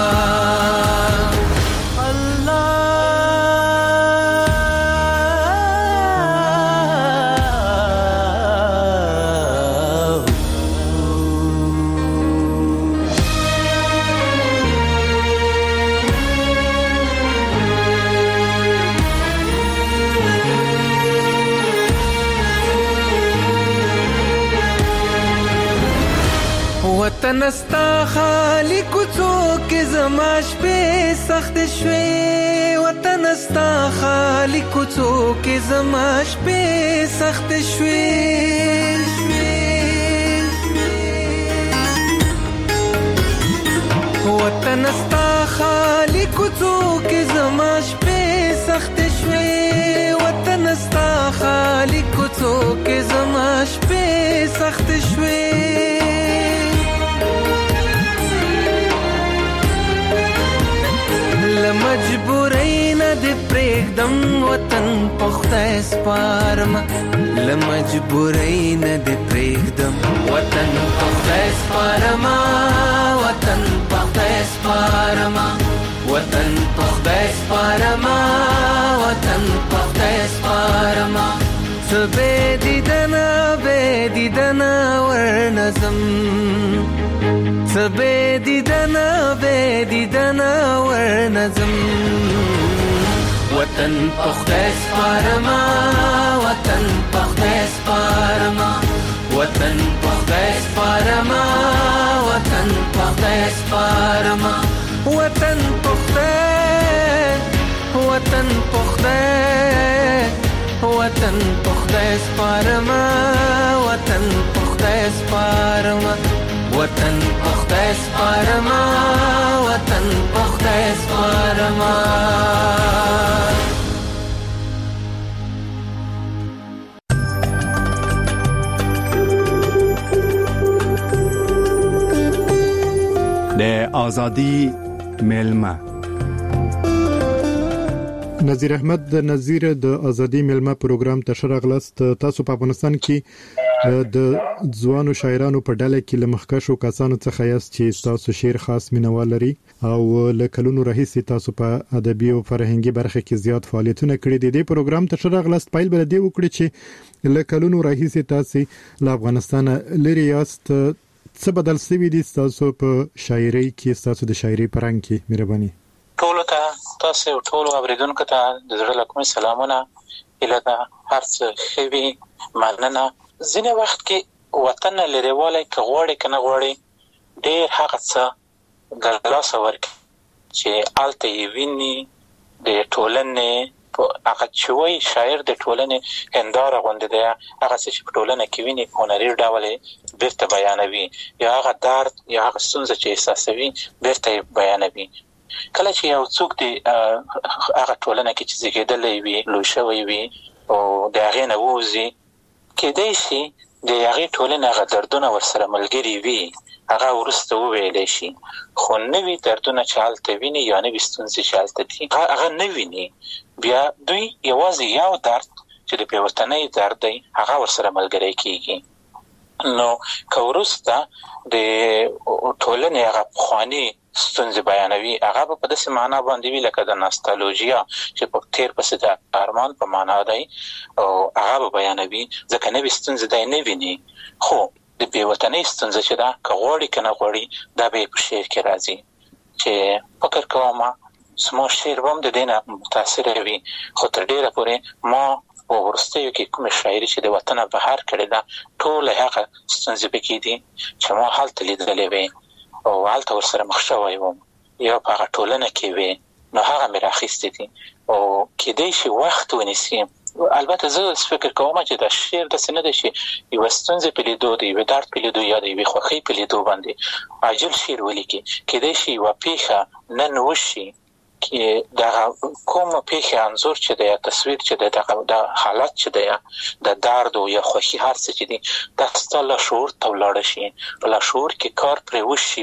وطن استا خالی کوڅو کې زما شپې سخت شوي وطن استا خالی کوڅو کې زما شپې سخت شوي وطن استا خالی کوڅو کې زما شپې سخت شوي وطن استا خالی کوڅو کې زما شپې سخت شوي لمجبورین دې پرېږدم وطن پخته سپارما لمجبورین دې پرېږدم وطن پخته سپارما وطن پخته سپارما وطن پخته سپارما وطن پخته سپارما سبه دیدنا ورنظم سبه دیدنا ورنظم وطن پخته سپارما وطن پخته سپارما وطن پخته سپارما وطن پخته سپارما وطن پخته وطن پخته وطن په خدای سپارما وطن په خدای سپارما وطن په خدای سپارما وطن په خدای سپارما د آزادی میلمه نظیر احمد د نظیر د آزادی میلمه پروګرام ته شرغلست. تاسو په افغانستان کې د ځوانو شاعرانو په ډله کې لمخکشو کسانو څخه یاست چې تاسو شعر خاص مینوال لري او لکلونو راهیسې تاسو په ادبي او فرهنګي برخه کې زیات فعالیتونه کړي دي. د پروګرام ته شرغلست پایل بل دی وکړي چې لکلونو راهیسې تاسو له افغانستان لري یاست. څه بدل شوی دي تاسو په شاعرۍ کې، تاسو د شاعرۍ پرنګ کې؟ مهرباني. ټول ته تاسو ټول اوریدونکو ته د زړه له کومې سلامونه. اله دا هرڅه خوي مننه. ځینې وخت کې وطن لريواله کې غوړې کنه غوړې ډېر هغه څه ګرلاس ورک چې آلته ویني د ټولنې هغه چوي شاعر د ټولنې هنداره غونډه ده. هغه چې په ټولنه کې ویني په نړۍ ډول بیرته بیانوي، یا هغه درد یا هغه ستونزه چې احساسوي بیرته بیانوي. کله چې یو څوک دی هغه ټولنه کې چې زیږیدلې وي، لوی شوی وي او د هغه نه ووزي، کېدای شي د هغه ټولنه هغه دردونه ورسره ملګری وي، هغه ورسته وویل شي. خو نوې دردونه چې حالت ویني یا نوې ستونزې چې حالت دي هغه نه ویني. بیا دوی یوازې یو درد چې د پیوستنۍ درد دی هغه ورسره ملګری کیږي. نو که ورسته د ټولنې هغه پخواني ستونزې بیانوي، هغه په داسې معنا باندې وی لکه د ناستالوژیا چې په تیر پسې د ارمان په معنا دی، او هغه بیانوي ځکه نوې ستونزې دی نه ویني. خو د پیوستنۍ ستونزه چې دا که غوړي کنه غوړي دا به په شعر کې راځي. چې فکر کوم سمو شعر هم د دینه متاثر وي، خو تر ډیره پورې ما ورستیو کې کوم شاعري چې د وطن بهر کړي دا ټول هغه ستونزې پکې دي چې ما حالت لیدلې وي او حالت ورسره مخ شوی وم یا په هغه ټولنه کې وي. نو هغه مې راخیستې دي او کېدای شي وخت ونیسي. البته زه فکر کوم چې دا شعر د سینې د شي یو ستونزې په لیدو دی، یو درد په لیدو یا د یو خوخي په لیدو باندې عاجل شعر ولیکي. کېدای شي یو پیښه نن وشي کې دا کوم پیښه انزور چې د تصویر چې د حالت چې د درد او یا خوخي هر څه چې دي د ستل شعور ته ولاړ شي. په شعور کې کار پر وشي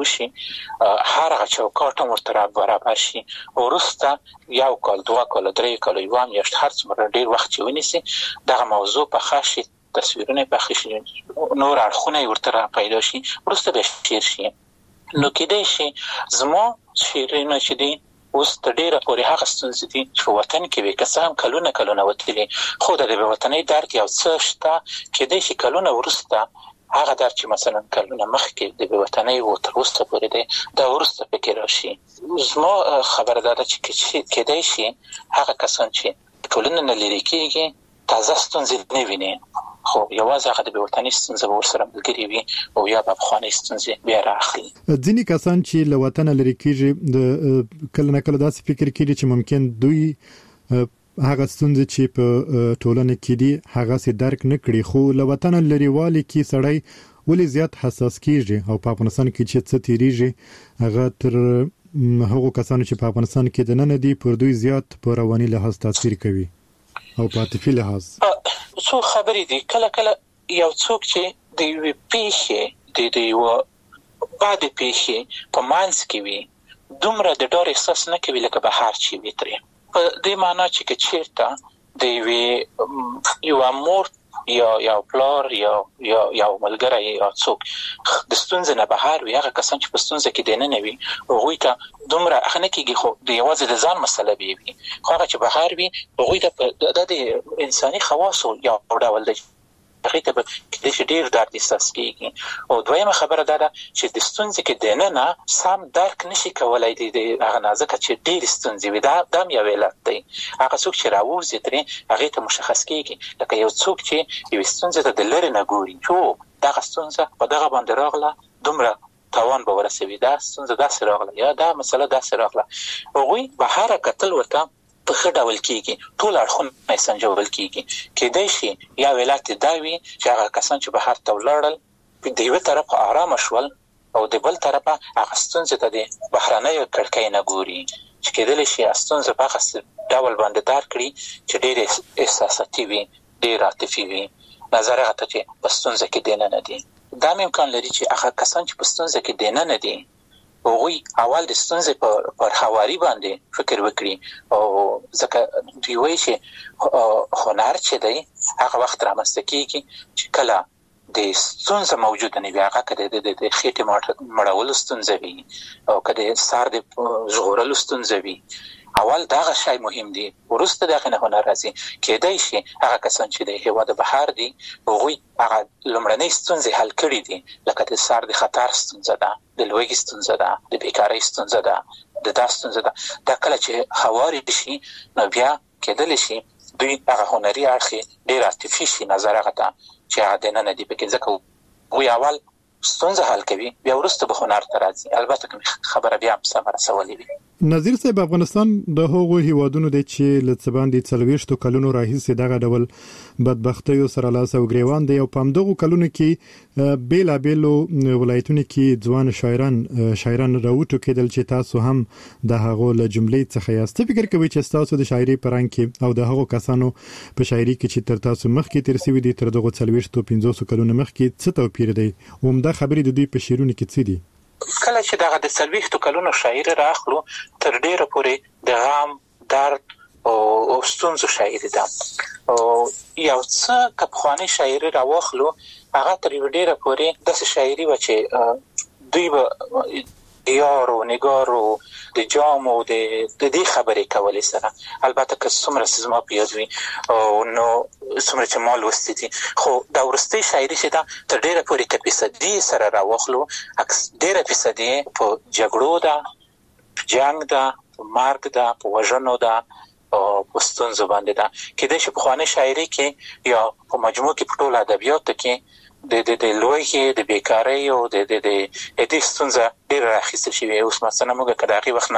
هر هغه چوکاټ مرتبه برابر شي. ورسته یو کال، 2 کال، 3 کال، یو میاشت هر څومره ډیر وخت چې ونیسي دغه موضوع په خاصه تصویرونه په خاصه نور اړخونه ورته پیدا شي، ورسته به شعر شي. نو کېدای شي زما شعرونه چې دي اوس د ډیره پورې هغه ستونزې دي چې په وطن کې وي، که څه هم کلونه وتلي، خو د وطنۍ درد یو څه شته. کېدای شي کلونه وروسته هغه درد چې مثلا کلونه مخکې د وطنۍ و تر اوسه پورې دی دا وروسته پکې راشي. زما خبره ده چې کېدای شي هغه کسان چې ټولنه نه لري کېږي تازه ستونزې نه ویني، خو یوازې هغه د وطنۍ ستونزې ورسره ملګري وي او یا په افغاني ستونزې بیا راخلي. ځینې کسان چې له وطن لري کېږي د کله نه کله داسې فکر کوي چې ممکن دوی هغه ستونزې چې په ټولنه کې دي هغه سي درک نه کړي، خو له وطن لريوالي کې سړی ولې زیات حساس کیږي او په افغانستان کې چې څه تیریږي هغه تر هغو کسانو چې په افغانستان کې د نن دي پر دوی زیات په رواني لحاظ تاثیر کوي او په عاطفي لحاظ. څو خبرې دي کله یو څوک چې د پیښې د یو بعد پیښې په مانس کې وي دومره د ډار احساس نه کوي لکه بهر چې وي ترې. په دې معنی چې چیرته د یو امور یا پلار یا ملګری یا څوک د ستونزې نه بهر وي، هغه کسان چې په ستونزه کې دینه نه وي هغوی ته دومره اخنه کېږي، خو د یوازې د ځان مسله وي. خو هغه چې بهر وي هغوی ته د انساني خواصو یو ډول دی هغه ته د ډیر درد احساس کیږي. او دویمه خبره ده چې د ستونزې کې دینه نه سم درک نشي کولای دی هغه نازک چې ډیر ستونزې وي. دا یو علت دی. هغه څوک چې راوځي ترې هغه ته مشخص کیږي لکه یو څوک چې یو ستونزې ته د لری نه ګوري چې دغه ستونزه په دغه باندې راغله دومره تاوان به ورسوي، دا ستونزه داسې راغله یا دا مسله داسې راغله. هغوی به هر کتل ورته په ښه ډول کېږي، ټول اړخونه یې سنجول کېږي. کېدای شي یا ولایت دا وي چې هغه کسان چې بهر ته ولاړل د یوه طرفه آرامه شول او د بل طرفه هغه ستونزې ته د بهرنیو کړکۍ نه ګوري، چې کېدلی شي ستونزه په هغه ډول باندې دار کړي چې ډېر احساساتي وي، ډېر عاطفي وي، نظر هغه ته چې په ستونزه کې دننه دي. دا هم امکان لري چې هغه کسان چې په ستونزه کې دننه دي هغوی اول د ستونزې پر هواري باندې فکر وکړي، او ځکه دوی وایي چې هنر چې دی هغه وخت رامنځته کېږي چې کله د ستونزه موجوده نه وي، هغه که د خېټې مړولو ستونزه وي او که د سر د ژغورلو ستونزه وي، اول دغه شی مهم دی، وروسته دغه نه هنر راځي. کېدای شي هغه کسان چې د هېواد بهر دي هغوی هغه لومړنۍ ستونزې حل کړي دي، لکه د سر د خطر ستونزه ده، د لوږې ستونزه ده، د بیکارۍ ستونزه ده، د دا ستونزه ده. دا کله چې هواري شي نو بیا کېدلی شي دوی هغه هنري اړخ ډېر عاطفي شي، نظر هغه ته چې هغه دننه دي پکې، ځکه هغوی اول ستونزه حل کوي بیا وروسته به هنر ته راځي. البته که خبره بیا هم سمه رسولې وي. نظیر صاحب، افغانستان د هغو هیوادونو دی چې له څه باندې 40 کلونو راهیسې دغه ډول بدبختیو سره لاس او ګریوان دی، او په همدغو کلونو کې بیلابیلو ولایتونو کې ځوان شاعران راوټوکېدل چې تاسو هم د هغو له جملې څخه یاست. فکر کوئ چې تاسو د شاعري په رنګ کې او د هغو کسانو په شاعري کې چې تر تاسو مخکې تیر شوي دي تر دغو 40-50 کلونو مخکې څه توپیر دی؟ عمده خبرې د دوی په شعرونو کې څه دي؟ کله چې دغه د 40 کلونو شاعري راخلو تر ډیره پورې د غم، درد او ستونزو شاعري ده، او یو څه که پخوانۍ شاعري راواخلو هغه تر یوه ډیره پورې داسې شاعري وه چې دوی به دیارو نگارو د جامو د دې خبرې کولې سره. البته که څومره زما په یاد وي نو څومره چې ما لوستي دي، خو دا وروستۍ شاعري چې ده تر ډیره پورې که فیصدي سره راواخلو ډیره فیصدي په جګړو ده، په جنګ ده، په مرګ ده، په وژنو ده او په ستونزو باندې ده. کېدای شي پخوانۍ شاعري کې یا په مجموع کې په ټولو ادبیاتو کې د لوږې، د بیکارۍ او د دې ستونزه ډېره راخیستل شوې. اوس مثلا موږ که د هغې وخت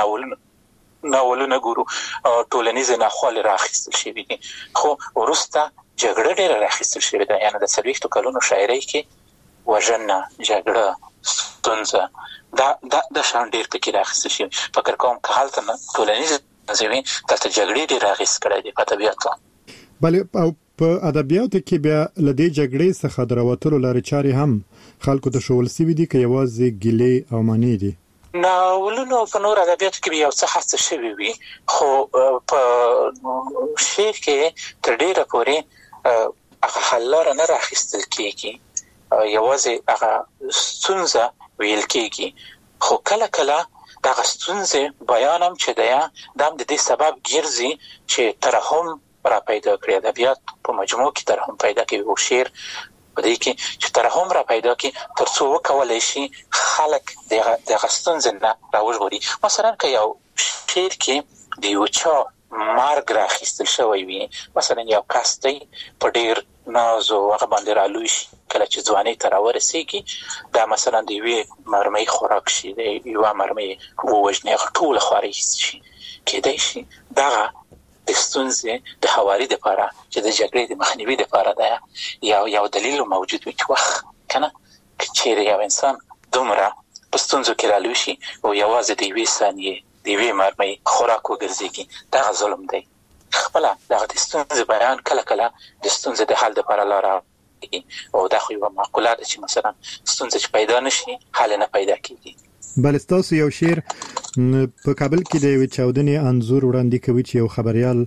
ناولونه ګورو ټولنیزې ناخوالې راخیستل شوي دي، خو وروسته جګړه ډېره راخیستل شوې ده. یعنې د 40 کلونو شاعرۍ کې وژنه، جګړه، ستونزه دا شان ډېر پکې راخیستل شوي. فکر کوم که هلته ټولنیزې ستونزې وي دلته جګړې ډېر اغېز کړی دی په ادبیاتو. بله، او په ادبیاتو کې بیا له دې جګړې څخه د راوتلو لارې چارې هم خلکو ته ښوول سوي دي که یوازې ګیلې او مانې دي؟ ناولونو په نور ادبیاتو کې یو څه هڅه شوې وي، خو په شعر کې تر ډېره پورې هغه حل لاره نه راخیستل کېږي، یوازې هغه ستونزه ویل کېږي. خو کله کله دغه ستونزې بیان هم چې دی دا هم د دې سبب ګرځي چې ترحم را پیدا کړي. ادبیات په مجموع کې ترحم پیدا کوي او شعر په دې کې چې ترحم را پیدا کړي تر څو وکولی شي خلک دغه ستونزې نه راوژغوري. مثلا که یو شعر کې د یو چا مرګ راخیستل شوی وي، مثلا یو کس دی په ډېر ناز او هغه باندې رالوی شي، کله چې ځوانۍ ته راورسېږي دا مثلا د یوې مرمۍ خوراک شي، د یوه مرمۍ ووژني، هغه ټوله خوارۍ شي. کېدای شي دغه د ستونزې د هواري دپاره چې د جګړې د مخنیوي دپاره ده یو دلیل موجود وي چې وخت کنه که چیرې یو انسان دومره په ستونزو کې رالوی شي او یوازې د یوې ثانیې د یوې مرمۍ خوراک وګرځېږي، دغه ظلم دی. خپله دغه د ستونزې بیان کله کله د ستونزې د حل دپاره لاره او دا خو یوه معقوله ده چې مثلا ستونزه چې پیدا نشي حل نه پیدا کېږي. بل ستاسو یو شعر په کابل کې د یوې چاودنې انځور وړاندې کوي چې یو خبریال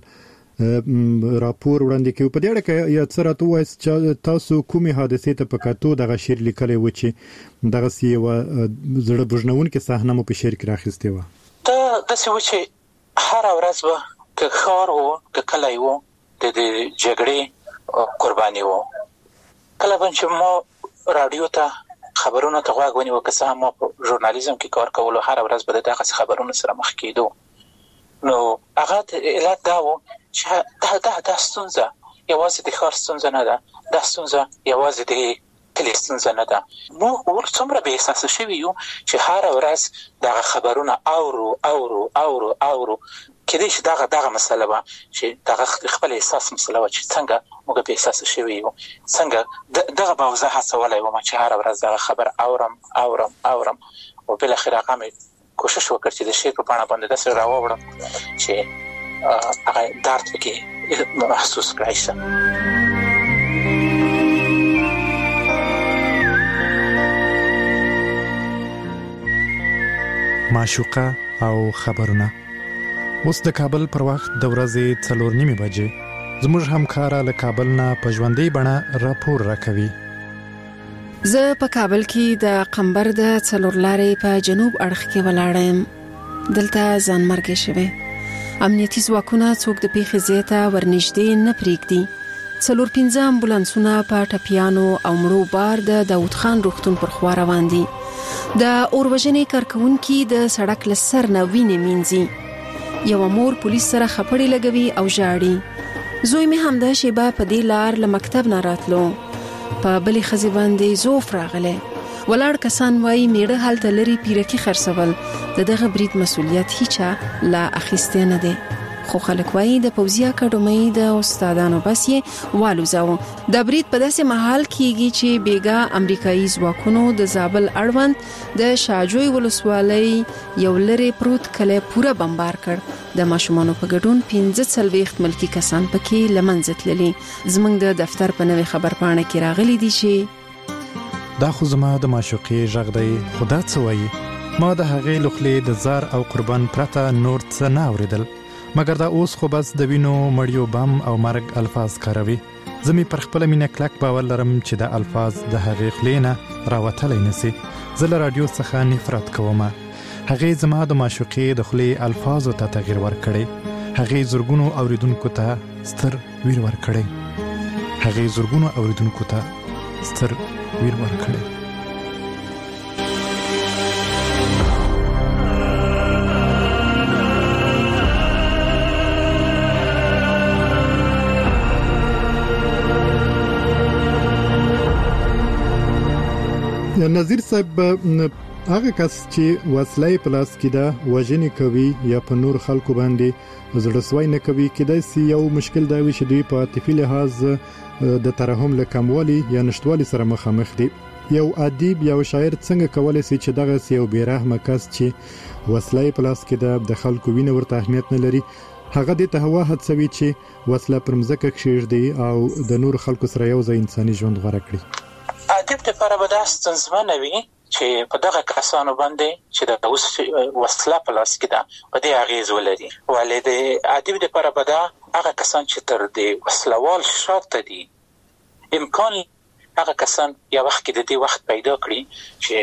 راپور وړاندې کوي. په دې اړه کې یو څه راته ووایاست چې تاسو کومې حادثې ته په کتو دغه شعر لیکلی و چې دغسې یوه زړه بوژنونکې صحنه مو په شعر کې راخیستې وه؟ دا داسې و چې هره ورځ به که ښار و که کلی و د جګړې قرباني و. کله به چې ما راډیو ته خبرونو ته غوږ ونیو، که څه هم ما په ژورنالیزم کې کار کولو، هره ورځ به د دغسې خبرونو سره مخ کېدو. نو هغه علت دا و چې دا ستونزه یوازې د ښار ستونزه نه ده، دا ستونزه یوازې د کلي ستونزه نه ده. موږ څومره بې احساسه شوي یو چې هره ورځ دغه خبرونه اورو کله چې دغه مسله وا چې دغه خپل احساس مسله وا چې څنګه موږ په احساس شوي یو څنګه دغه باوزه هڅولای و ما چې هر ورځ دغه خبر اورم او بل اخر هغه کوشش وکړ چې د شعر په بڼه باندې داسې راوړم چې هغه درد پکې محسوس کړای شي. معشوقه او خبرونه. اوس د کابل پر وخت د ورځې 4:30 بجې زموږ همکاره له کابل نه په ژوندۍ بڼه راپور راکوي. زه په کابل کې د قمبر د څلورلارې په جنوب اړخ کې ولاړم. دلته ځانمرګ شوی. امنیتي ځواکونه څوک د پیښې ځای ته ورنږدې نه پرېږدي. 4-5 امبولانسونه په ټپیانو او مړو بار د داوود خان روغتون پر خوا روان دي. د اوروژنې کارکونکي د سړک له سر نه وینې مینځي. یو مور پولیس سره خپړې لګوي او ژاړي. زوی مې همدا شیبه په دې لار له مکتب نه راتلو. په بلې خزي باندې زوف راغله. ولاړ کسان وایي میړه هلته لري پیرکی خرڅول د دغه برید مسولیت هیڅ لا اخیسته نه دی. خو خلک وایي د پوځي اکاډمۍ د استادانو بس یې والوزاو. د برید په داسې محل کېږي چې بیګا امریکایي ځواکونو د زابل اړوند د شاجوی ولسوالۍ یو لري پروت کلی پوره بمبار کړ. د ماشومانو په ګډون 15 ملکی کسان پکې لمنځه تللي. زمونږ د دفتر په نوې خبرپاڼه کې راغلي دي چې دا خو زما د معشوقې غږ دی. خدا څه وایي؟ ما د هغې لخلې د زار او قربان پرته نور څه نه اوریدل، مګر دا اوس خو بس د وینو مړیو بم او مرګ الفاظ کاروي. زمي پر خپل مینه کلک باور لرم چې دا الفاظ د هغې خلې نه راوتلی نسی. زه له رادیو څخه نفرت کوم. هغې زما د معشوقې د خلې الفاظو ته تغییر ورکړی. هغې زرګونو اوریدونکو ته ستر ویر ورکړی. نظیر صاحب، هغه کس چې وسلې پلاس کې دا وژنې کوي یا په نور خلکو باندې زړسوي نه کوي، کېدای شي یو مشکل دا وي چې دوی په عاطفي لحاظ د ترحم له کموالي یا نشټوالي سره مخامخ دي. یو ادیب یا شاعر څنګه کولای شي چې دغه یو بیرحمه کس چې وسلې پلاس کې د خلکو وینه ورته اهمیت نه لري، هغه د تهوا هڅوي چې وسله پر مځکه کښېږدي او د نور خلکو سره یو ځای انساني ژوند غوړه کړي. ادب د لپاره به دا ستونزمنه وي چې په دغه کسانو باندې چې د وسله په لاس کې ده په دې اغیز ولري. ولې د ادب د لپاره به دا هغه کسان چې تر دې وسلوال شاته دي امکان هغه کسان یا وخت کې د دې وخت پیدا کړي چې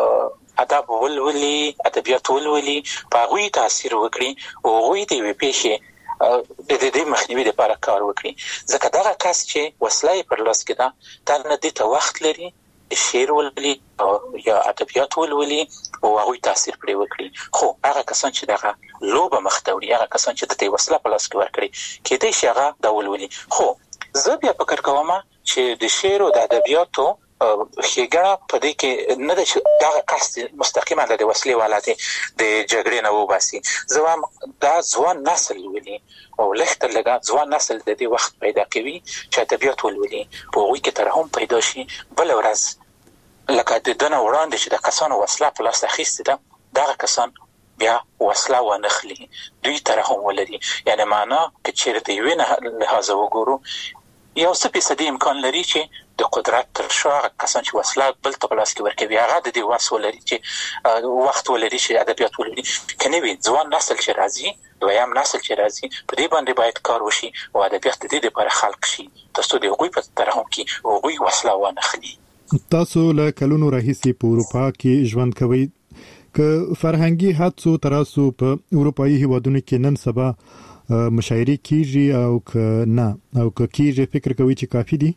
ادب ولولي، ادبیات ولولي، په هغوی تاثیر وکړي او هغوی د یوې پیښې د دې مخنیوي لپاره کار وکړي. ځکه دغه کس چې وسله پر لاس کې ده دا نه دې ته وخت لري شعر ولولي یا ادبیات ولولي او هغوی تاثیر پرې وکړي. خو هغه کسان چې دغه لوبه مخته وړي، هغه کسان چې د دې وسله په لاس کې ورکړي، کېدای شي هغه دا ولولي. خو زه بیا فکر کوم چې د شعر او د ادبیاتو ښېګڼه په دې کې نه ده چې دغه کس مستقیما د وسلې والاتې د جګړې نه وباسي. زه وایم دا ځوان نسل ولولي او لږ تر لږه ځوان نسل د دې وخت پیدا کوي چې ادبیات ولولي، په هغوی کې ترحم پیدا شي. بله ورځ لکه د دنه وړاندې چې د کسانو وسله په لاس اخیستې ده، دغه کسان بیا وسله ونخلي، دوی ترحم ولري. یعنې معنا که چېرې د یوې لحاظه وګورو یو څه فیصدي امکان لري چې د قدرت تر شا هغه کسان چې وسله بل ته په لاس کې ورکوي هغه د دې وس ولري چې وخت ولري چې ادبیات ولري. که نه وي ځوان نسل چې راځي، دویم نسل چې راځي، په دې باندې باید کار وشي او ادبیات د دې لپاره خلق شي تر څو د هغوی په ترحم کې هغوی وسله ونخلي. تاسو له کلونو راهیسې په اروپا کې ژوند کوئ، که فرهنګي هڅو تراسو په اروپایي هیوادونو کې نن سبا مشاعرې کیږي او که نه او که کیږي فکر کوي چې کافي دي؟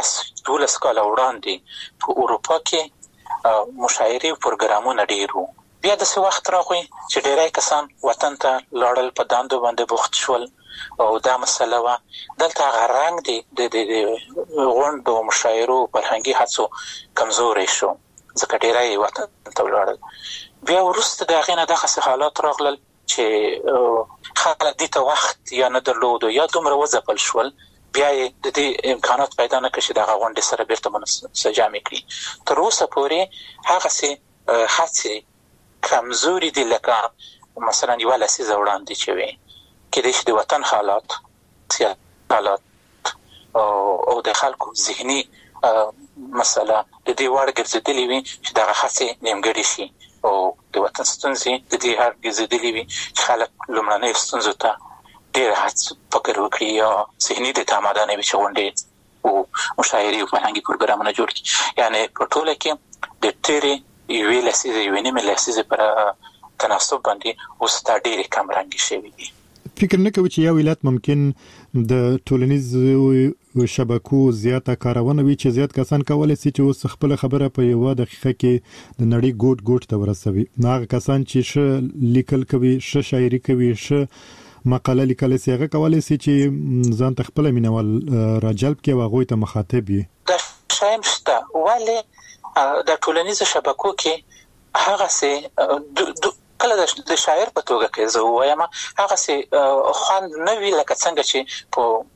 12 کاله وړاندې په اروپا کې مشاعرې او پروګرامونه ډېر وو. بیا داسې وخت راغی چې ډېری کسان وطن ته لاړل، په دندو باندې بوخت شول او دا مسله وه. دلته هغه رنګ د غونډو مشاعرو فرهنګي هڅو کمزوری شو ځکه ډېری وطن ته ولاړل. بیا وروسته د هغې نه دغسې حالات راغلل چې خلک دې ته وخت یا نه درلود یا دومره وځپل شول، بیا د دې امکانات پیدا نه کړي چې دغه غونډې سره بیرته منسجم کړي. تر اوسه پورې هغه هڅې کمزوري دي، لکه مثلا یوه لسیزه وړاندې چې وي کېدای شي د وطن حالات، سیاسي حالات او د خلکو ذهني مسله د دې وړ ګرځېدلې وي چې دغه هڅې نیمګړې شي او د وطن ستونزې د دې هر ګرځېدلې وي چې خلک لومړنیو ستونزو ته ډېر فکر وکړي یا ذهني د تاماده نه وي چې غونډې او مشاعرې او فرهنګي پروګرامونه جوړ کړي. یعنې په ټوله کې د تېرې یوې لسیزې یوې نیمې لسیزې پر تناسب باندې اوس دا ډېرې کم رنګې شوي دي. فکر نه کوي چې یو ولایت ممکن د ټولنیزو شبکو زیاته کارونه وي چې زیات کسان کولای شي چې اوس خپل خبره په یو دقیقه کې د نړۍ ګوټ ګوټ ته ورسوي. هغه کسان چې ش لیکل کوي، ش شاعري کوي، ش مقاله لیکل شي، هغه کولای شي چې ځان ته خپل مینوال راجلب کړي او هغه ته مخاطب وي. دا شایم شته، ولې د ټولنیزو شبکو کې هغه سه کله د شاعر په توګه کې زه وایم هغه سه خوند نه وی لکه څنګه چې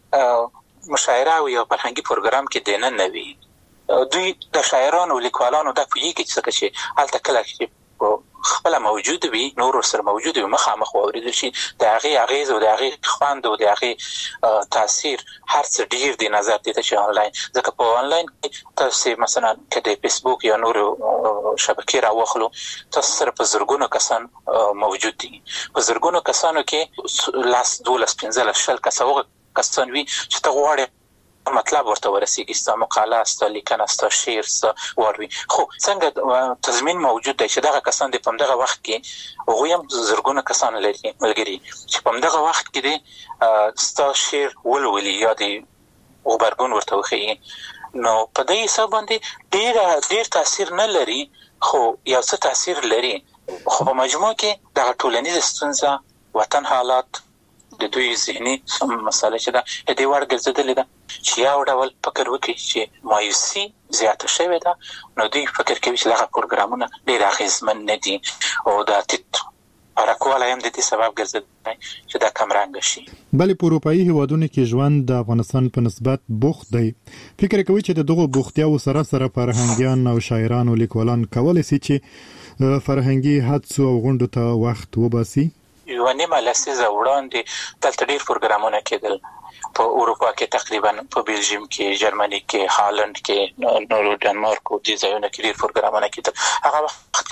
په مشاعره او یو فرهنګي پروګرام کې دینه نه وی. دوی د شاعرانو لیکوالانو د پویږي چې هلته کله چې خپل موجود وي، نور سره موجود وي، مخامخ اوریدل شي، د هغه اغیز او د هغه خوند او د هغه تاثیر هر څه ډیر دی نظر دي چې آنلاین. ځکه په آنلاین کې تاسو مثلا کله فیسبوک یا نور شبکې راوخلو، تاسو سره په زرګونو کسان موجود دي. په زرګونو کسانو کې لاس 12 کسان وي چې ته غواړې مطلب ورته ورسیږي، ستا مقاله، ستا لیکنه، ستا شعر، ستا واروي. خو څنګه تضمین موجود دی چې دغه کسان د پمدغه وخت کې هغه هم زرګونه کسان لري ملګری چې پمدغه وخت کې د ستا شعر ولولي یا د غبرګون ورته وخی، نو په دې حساب باندې ډیر تاثیر نه لري، خو یو څه تاثیر لري. خو په مجموع کې د ټولنیز ستونزه، وطن حالات، د دوی ذهني مسله چې دا د دې وړ ګرځېدلې ده چې یو ډول فکر وکړي چې مایوسي زیاته شوې ده، نو دوی فکر کوي چې دغه پروګرامونه ډېر اغېزمن نه دي او دا ټیټ حرکواله هم د دې سبب ګرځېدلی چې دا کم رنګه شي. بلې په اروپایي هیوادونو کې ژوند د افغانستان په نسبت بوخت دی. فکر کوي چې د دغو بوختیاو سره سره فرهنګیان او شاعران او لیکوالان کولی شي چې فرهنګي حدسو او غونډو ته وخت وباسي. یو نیمه لسیزه وړاندې دلته ډېر پروګرامونه کېدل په اروپا کې، تقریبا په بلجیم کې، جرمني کې، هالند کې، نورو ډنمارک او دې ځایونو کې ډېر پروګرامونه کېدل. هغه وخت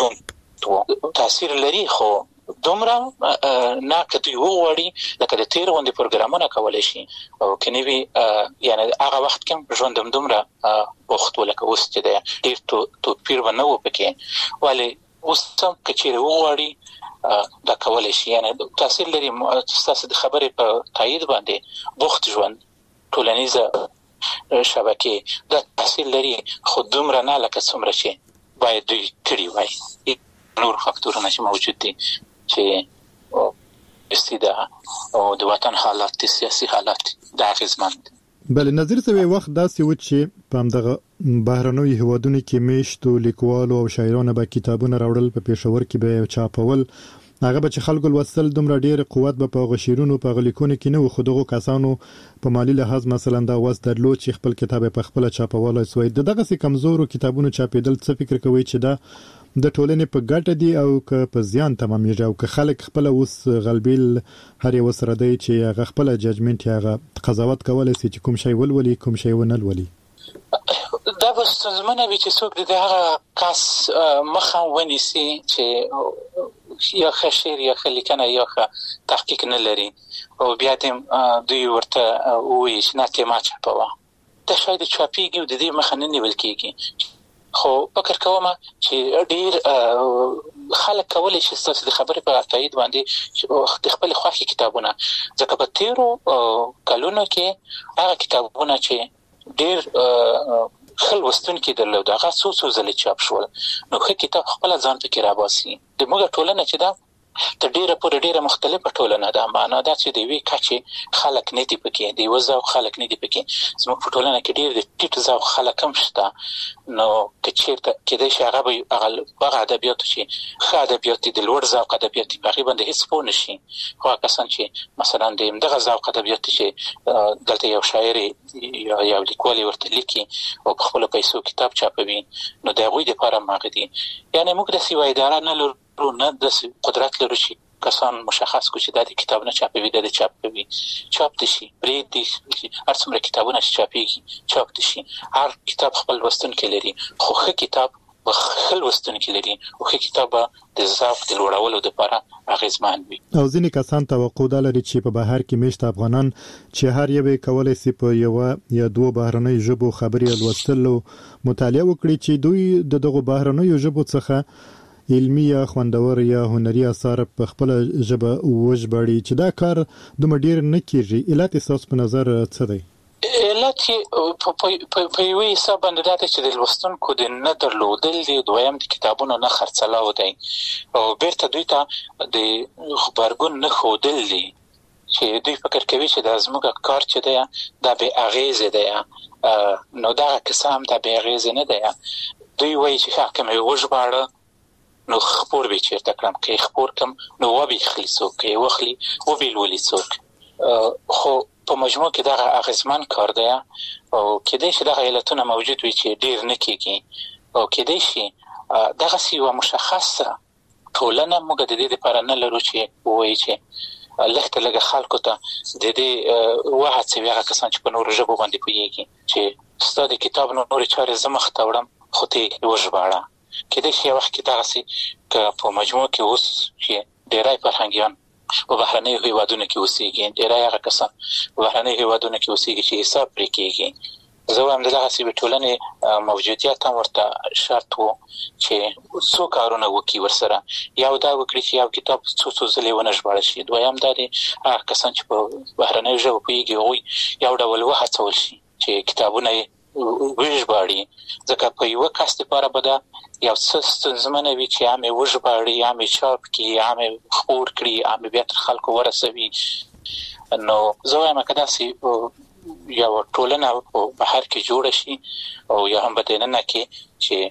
کې تاثیر لري، خو دومره نه که دوی وغواړي لکه د تېر غوندې پروګرامونه کولی شي او که نه وي، یعنې هغه وخت کې ژوند هم دومره بوخت و لکه اوس چې دی، ډېر توپیر به نه و پکې. ولې اوس هم که چېرې وغواړي دا کولای شي، یعنی تاثیر لري. تاسو د خبرې په تایید باندې بوخت ژوند، ټولنیزه شبکې دا تاثیر لري، خو دومره نه لکه څومره چې باید دوی کړي وای. نور فاکتورونه چې موجود دي چې استیدا او د وطن حالات، د سیاسي حالات دا اغېزمن دي. بل نظر ته وخت داسې و چې په همدغه بهرنوي هیوادونو کې میشتو لیکوالو او شاعرانو به کتابونه راوړل، په پېښور کې به چاپول، هغه به چې خلکو لوستل، دومره ډېر قوت به په غشیرونو په غلیکونو کې نه و. خو دغه کسانو په مالی لحاظ مثلا دا وس درلود چې خپل کتاب په خپل چاپول او سوي دغه سي کمزورو کتابونو چاپېدل. څه فکر کوي چې دا د ټولنې په ګټه دي او که په زیان تمامېږي، او که خلک خپل اوس غلبیل هر یو سره دی چې هغه خپل ججمنټ یا هغه قضاوت کولی شي چې کوم شی ولولي کوم شی ونه لولي؟ دا به ستونزمنه وي چې څوک د هغه کس مخه ونیسي چې یا ښه شعر یا ښه لیکنه یا ښه تحقیق نه لري او بیا دې دوی ورته ووایي چې نه ته ما چاپوه. دا شاید چاپېږي او د دې مخه نه نیول کېږي. خو فکر کوم چې ډېر خلک کولی شي ستاسو د خبرې په تایید باندې د خپل خوښې کتابونه، ځکه په تیرو کلونو کې هغه کتابونه چې ډېر ښه لوستونکي درلود هغه څو ځلې چاپ شول، نو ښه کتاب خپله ځان پکې راباسي. زموږ ټولنه چې ده تر ډېره پورې ډېره مختلفه ټولنه ده. معنا دا چې د یوې کچې خلک نه دي پکې، د یوه ذوق خلک نه دي پکې. زموږ په ټولنه کې ډېر د ټیټ ذوق خلک هم شته، نو کچیرته کېدای شي هغه ادبیات شي ښه ادبیات د لوړ ذوق ادبیات په غیبه د هیڅ پوه نشي خو کسان چې مثلا د دغه ذوق ادبیات چې دلته یو شاعر یا لیکوال ورته لیکي او په خپل پیسو کتاب چاپوي نو د هغوی لپاره ماغه دي یعنی موږ د سیوا اداره نه لرو نه د قدرت لرو چې کسان مشخص کو چې د کتابونه چاپوي د چاپوي چاپ دي شي برید دي هر څومره کتابونه چاپيږي چاپ دي شي هر کتاب خپل لوستونکي لري خو ښه کتاب خپل لوستونکي لري او ښه کتاب د ذوق د لوړولو لپاره اغیزمن وي او ځینې کسان توقع لري چې په بهر کې مشت افغانان چې هر یو کولای شي په یو یا دوه بهرنۍ ژبو خبري لوستلو مطالعه وکړي چې دوی دغه بهرنۍ ژبو څخه علمي یا خوندور یا هنري اثار په خپل ژبه وژباړي چې دا کار د مډیر نه کیږي علت اساس په نظر څه دی علت په یوه حساب باندې دا چې د لوستونکو د نه درلودل دي دویم د کتابونو نه خرڅلاو دی او بیرته دوی ته د خبرګون نه خودل دي چې دوی فکر کوي چې د زموږ کار چې دی دا به اغیزه دی نو دا قسم دا به اغیزه نه دی دوی وایي چې حکم وژباړه نو خبر به چیرته کړم کې خبر کم نو وبي خلیصو کې وخلی وبي لولي څوک خو په مجموع کې دا اغیزمن کار دی او کېدای شي دا علتونه موجود وي چې ډیر نه کیږي او کېدای شي دا غسی و مشخصه ټولنه موږ د دې لپاره نه لرو چې وایي چې لکه لږه خلکو ته د دې واحد څه هغه کسان چې په نورو ژبو باندې پوهیږي چې ستاسو کتاب نور چارې زمخ ته وړم خو ته وژباړه کېدای شي وخت کې تاسو ک په مجموع کې اوس چې ډیرای فرهنګيان په بهرنۍ هیوادونو کې اوسېږي ډیرای هغه کسان په بهرنۍ هیوادونو کې اوسېږي چې حساب پرې کېږي زه هم دغه سی ټولنې موجودیت هم ورته شرط وو چې څو کارونه وکړي ورسره یو دا وکړي چې یو کتاب څو ځلې ونه ژباړل شي دویم دا دی هغه کسان چې په بهرنۍ ژبه پوهیږي هغوی یو ډول وهڅول شي چې کتابونه وژباړي ځکه په یو کس لپاره به دا یو څه ستونزمنه وي چې عامه وژباړي عامه چاپ کړي عامه خبر کړي عامه بیا تر خلکو ورسوي نو زه وایم کدا سي یو ټولنه په بهر کې جوړ شي او یا هم بدننه کې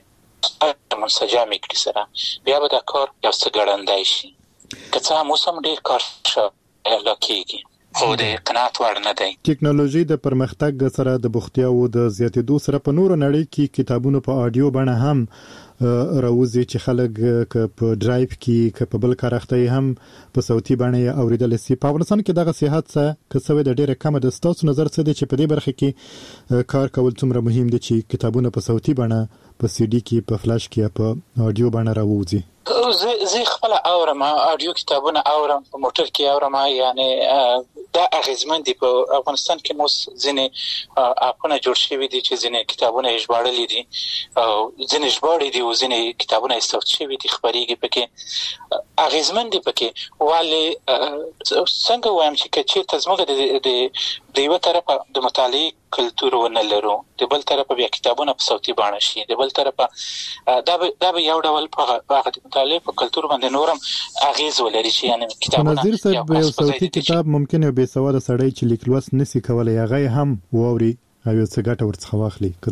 چې منسجم کړي سره بیا به دا کار یو څه ګړندای شي که څه موسم ډیر کار شو لکېږي خو د قناعت وړ نه دی ټکنالوژي د پرمختګ سره د بوختیاو د زیاتېدو سره په نورو نړۍ کې کتابونو په آډیو بڼه هم راوځي چې خلک په ډرایو کې په بل کار اخته هم په صوتي بڼه اوریدل شي په افغانستان کې دغه صحت څه کسوي د ډیره کم د ستاسو نظر څه دی چې په دې برخه کې کار کول څومره مهم دي چې کتابونه په صوتي بڼه په سی ډي کې په فلاش کې په آډیو بڼه راوځي زه خپل اورم آډیو کتابونه اورم په موټر کې اورم یعنی دا اغیزمن دي په افغانستان کې مو ځینې اپونه جوړ شوي دي چې ځینې کتابونه ژباړلي دي او ځینې ژباړلي دي او ځینې کتابونه صوت شوي دي خبريږي پکې اغیزمن دي پکې والي څنګه وایم چې چې تاسو د یو طرفه د مطالعه کلتور ونه لرو د بل طرفه بیا کتابونه په صوتي بڼه شي د بل طرفه دا به یو ډول په هغه مطالعه په کلتور باندې نورم اغیز ولري چې یعنی کتابونه نظیر صاحب یو صوتي کتاب ممکن یو بې سواده سړی چې لیکلوس نسی کولای هغه هم ووري او څه ګټه ورڅخه واخلي که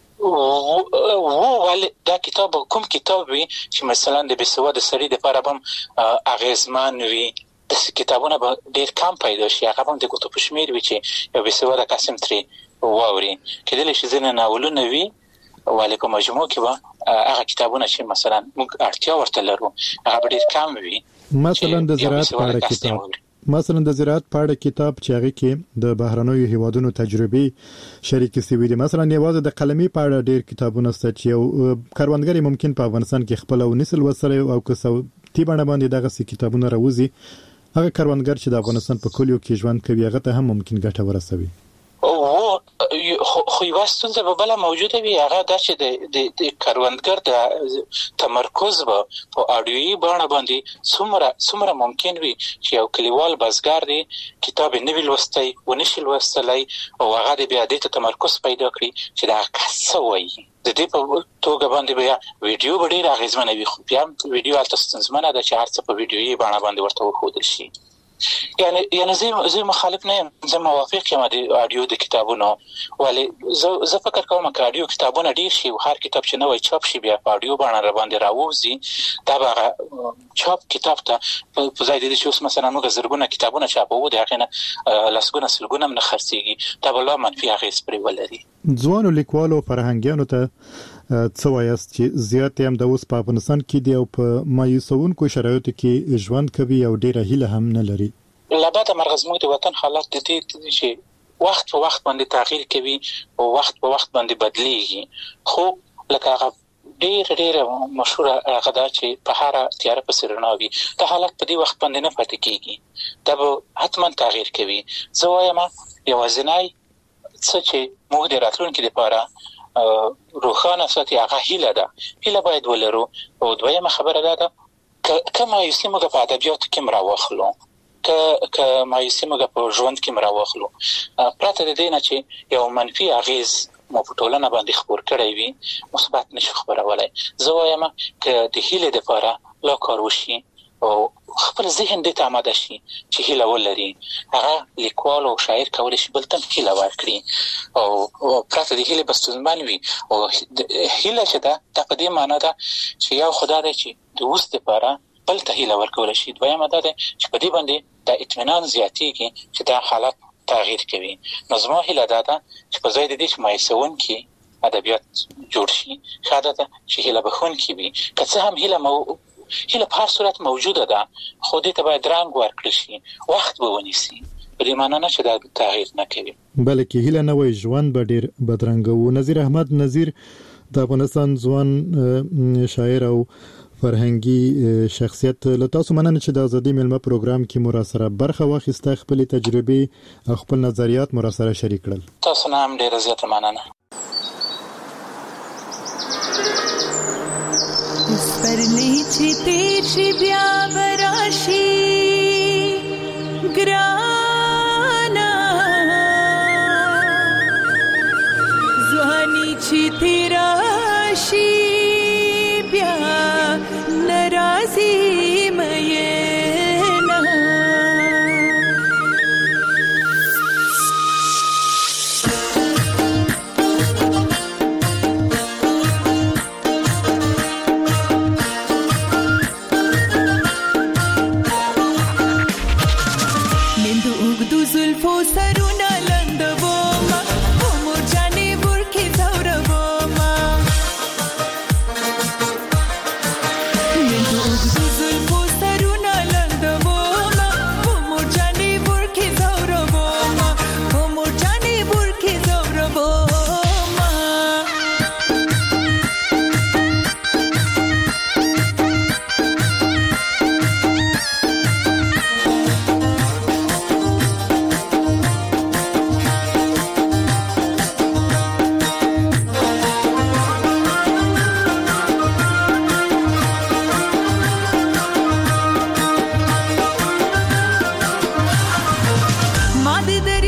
څنګه ولې دا کتاب کوم کتاب وي چې مثلا د بې سواده سړي لپاره هم اغیزمن وي د کتابونه به ډیر کم پیدا شي هغه هم د ګوتو په شمیر وي چې یو بې سواده قسم ترې ووري کله چې ځینې ناولونه وي ولې په مجموع کې به هغه کتابونه چې مثلا موږ اړتیا ورته لرو هغه ډیر کم وي مثلا د زراعت په اړه کتاب مثلا د زراعت په اړه کتاب چې هغه کې د بهرنوي هیوادونو تجربې شریک شوي دي مثلا یوازې د قلمي په اړه ډیر کتابونه ست چې یو کاروانګری ممکن په افغانستان کې خپل او نسل وسره او کسو تی باندې دغه کتابونه راوځي هغه کاروانګر چې د افغانستان په کلیو کې ژوند کوي هغه ته هم ممکن ګټه ورسوي خو یو ستونزه به بل موجوده وي هغه د چې د کاروانګر د تمرکز په اډیوي بڼه باندې څومره ممکن وي چې یو کلیوال بازګر دی کتاب نه ویل وستای و نشي لوستلای او هغه د بیا د تمرکز پیدا کړي چې دا څه وایي د دې په توګه باندې بیا ویډیو ډېر اغیزمنه وي خو بیا ویډیو الته ستونزمنه ده چې هر څه په ویډیوي بڼه باندې ورته وښودل شي یعنی زه مخالف نه یم، زه موافق یم د اډیو د کتابونو، ولی زه فکر کوم چې اډیو کتابونه ډیر شي او هر کتاب چې نوې چاپ شي بیا په اډیو باندې را باندې راوځي، دا به چاپ کتاب ته په ځای د دې چې اوس مثلا موږ زرګونه کتابونه چاپو د هغې نه لسګونه سلګونه هم نه خرڅېږي، دا به لا منفي اغېز پرې ولري. ځوانو لیکوالو فرهنګیانو ته څه وایاست چې زیات هم د اوس په افغانستان کې دی او په مایوسونکو شرایطو کې ژوند کوي او ډیره هیله هم نه لري؟ لباده مرغ زموږ د وطن حالات د دې چې وخت په وخت باندې تغییر کوي او وخت په وخت باندې بدلیږي، خو لکه هغه ډېر مشهور هغه دا چې په هر تیاره پسې رڼا وي، دا حالت په دې وخت باندې نه پاتې کېږي، دا به حتما تغییر کوي. زه وایم یوازینی څه چې موږ د راتلونکي لپاره روښانه ساتي هغه هیله ده، هیله باید ولرو. او دویمه خبره ده که مایوسي موږ په ادبیاتو کې راواخلو، که مایوسي موږ په ژوند کې راواخلو، پرته د دې نه چې یو منفي اغېز مو په ټولنه باندې خپور کړی وي مثبت نشو خپرولای. زه وایم که د هیلې لپاره لا کار وشي او خپل ذهن دې ته آماده شي چې هیله ولري، هغه لیکوال او شاعر کولی شي بل ته هیله ورکړي او پرته د هیلې به ستونزمن وي. او هیله چې ده دا په دې معنا ده چې یو خدای دی چې د اوس لپاره بل ته هیله ورکولی شي، دویمه دا ده چې په دې باندې د اطمینان زیاتېږي چې دا حالت تغییر کوي. نو زما هیله دا ده چې په ځای د دې چې مایوسونکي ادبیات جوړ شي، ښه ده چې هیله بښونکي وي. که څه هم هیله په هر صورت موجوده ده، خو دې ته باید رنګ ورکړل شي، وخت به ونیسي، په دې معنا نه چې دا تغییر نه کوي، بلکې هیله نه وای ژوند به ډیر بدرنګه و. نظیر احمد نظیر د افغانستان ځوان شاعر او فرهنګي شخصیت، له تاسو مننه چې د ازادي ملمه پروګرام کې مو سره برخه واخیسته، خپل تجربې او خپل نظریات مو سره شریک کړل. تاسو نه هم ډیره زیاته مننه. سپرلی چې تیر شي بیا براشي ګرانا، ځواني چې تیر شي بیا ناراضي مېنا، سرونه لندوما عمر جاني ورکی زوربوما، من دوغدو زلفو سرونه لندوما عمر جاني ورکی زوربوما، عمر جاني ورکی زوربوما. ما دې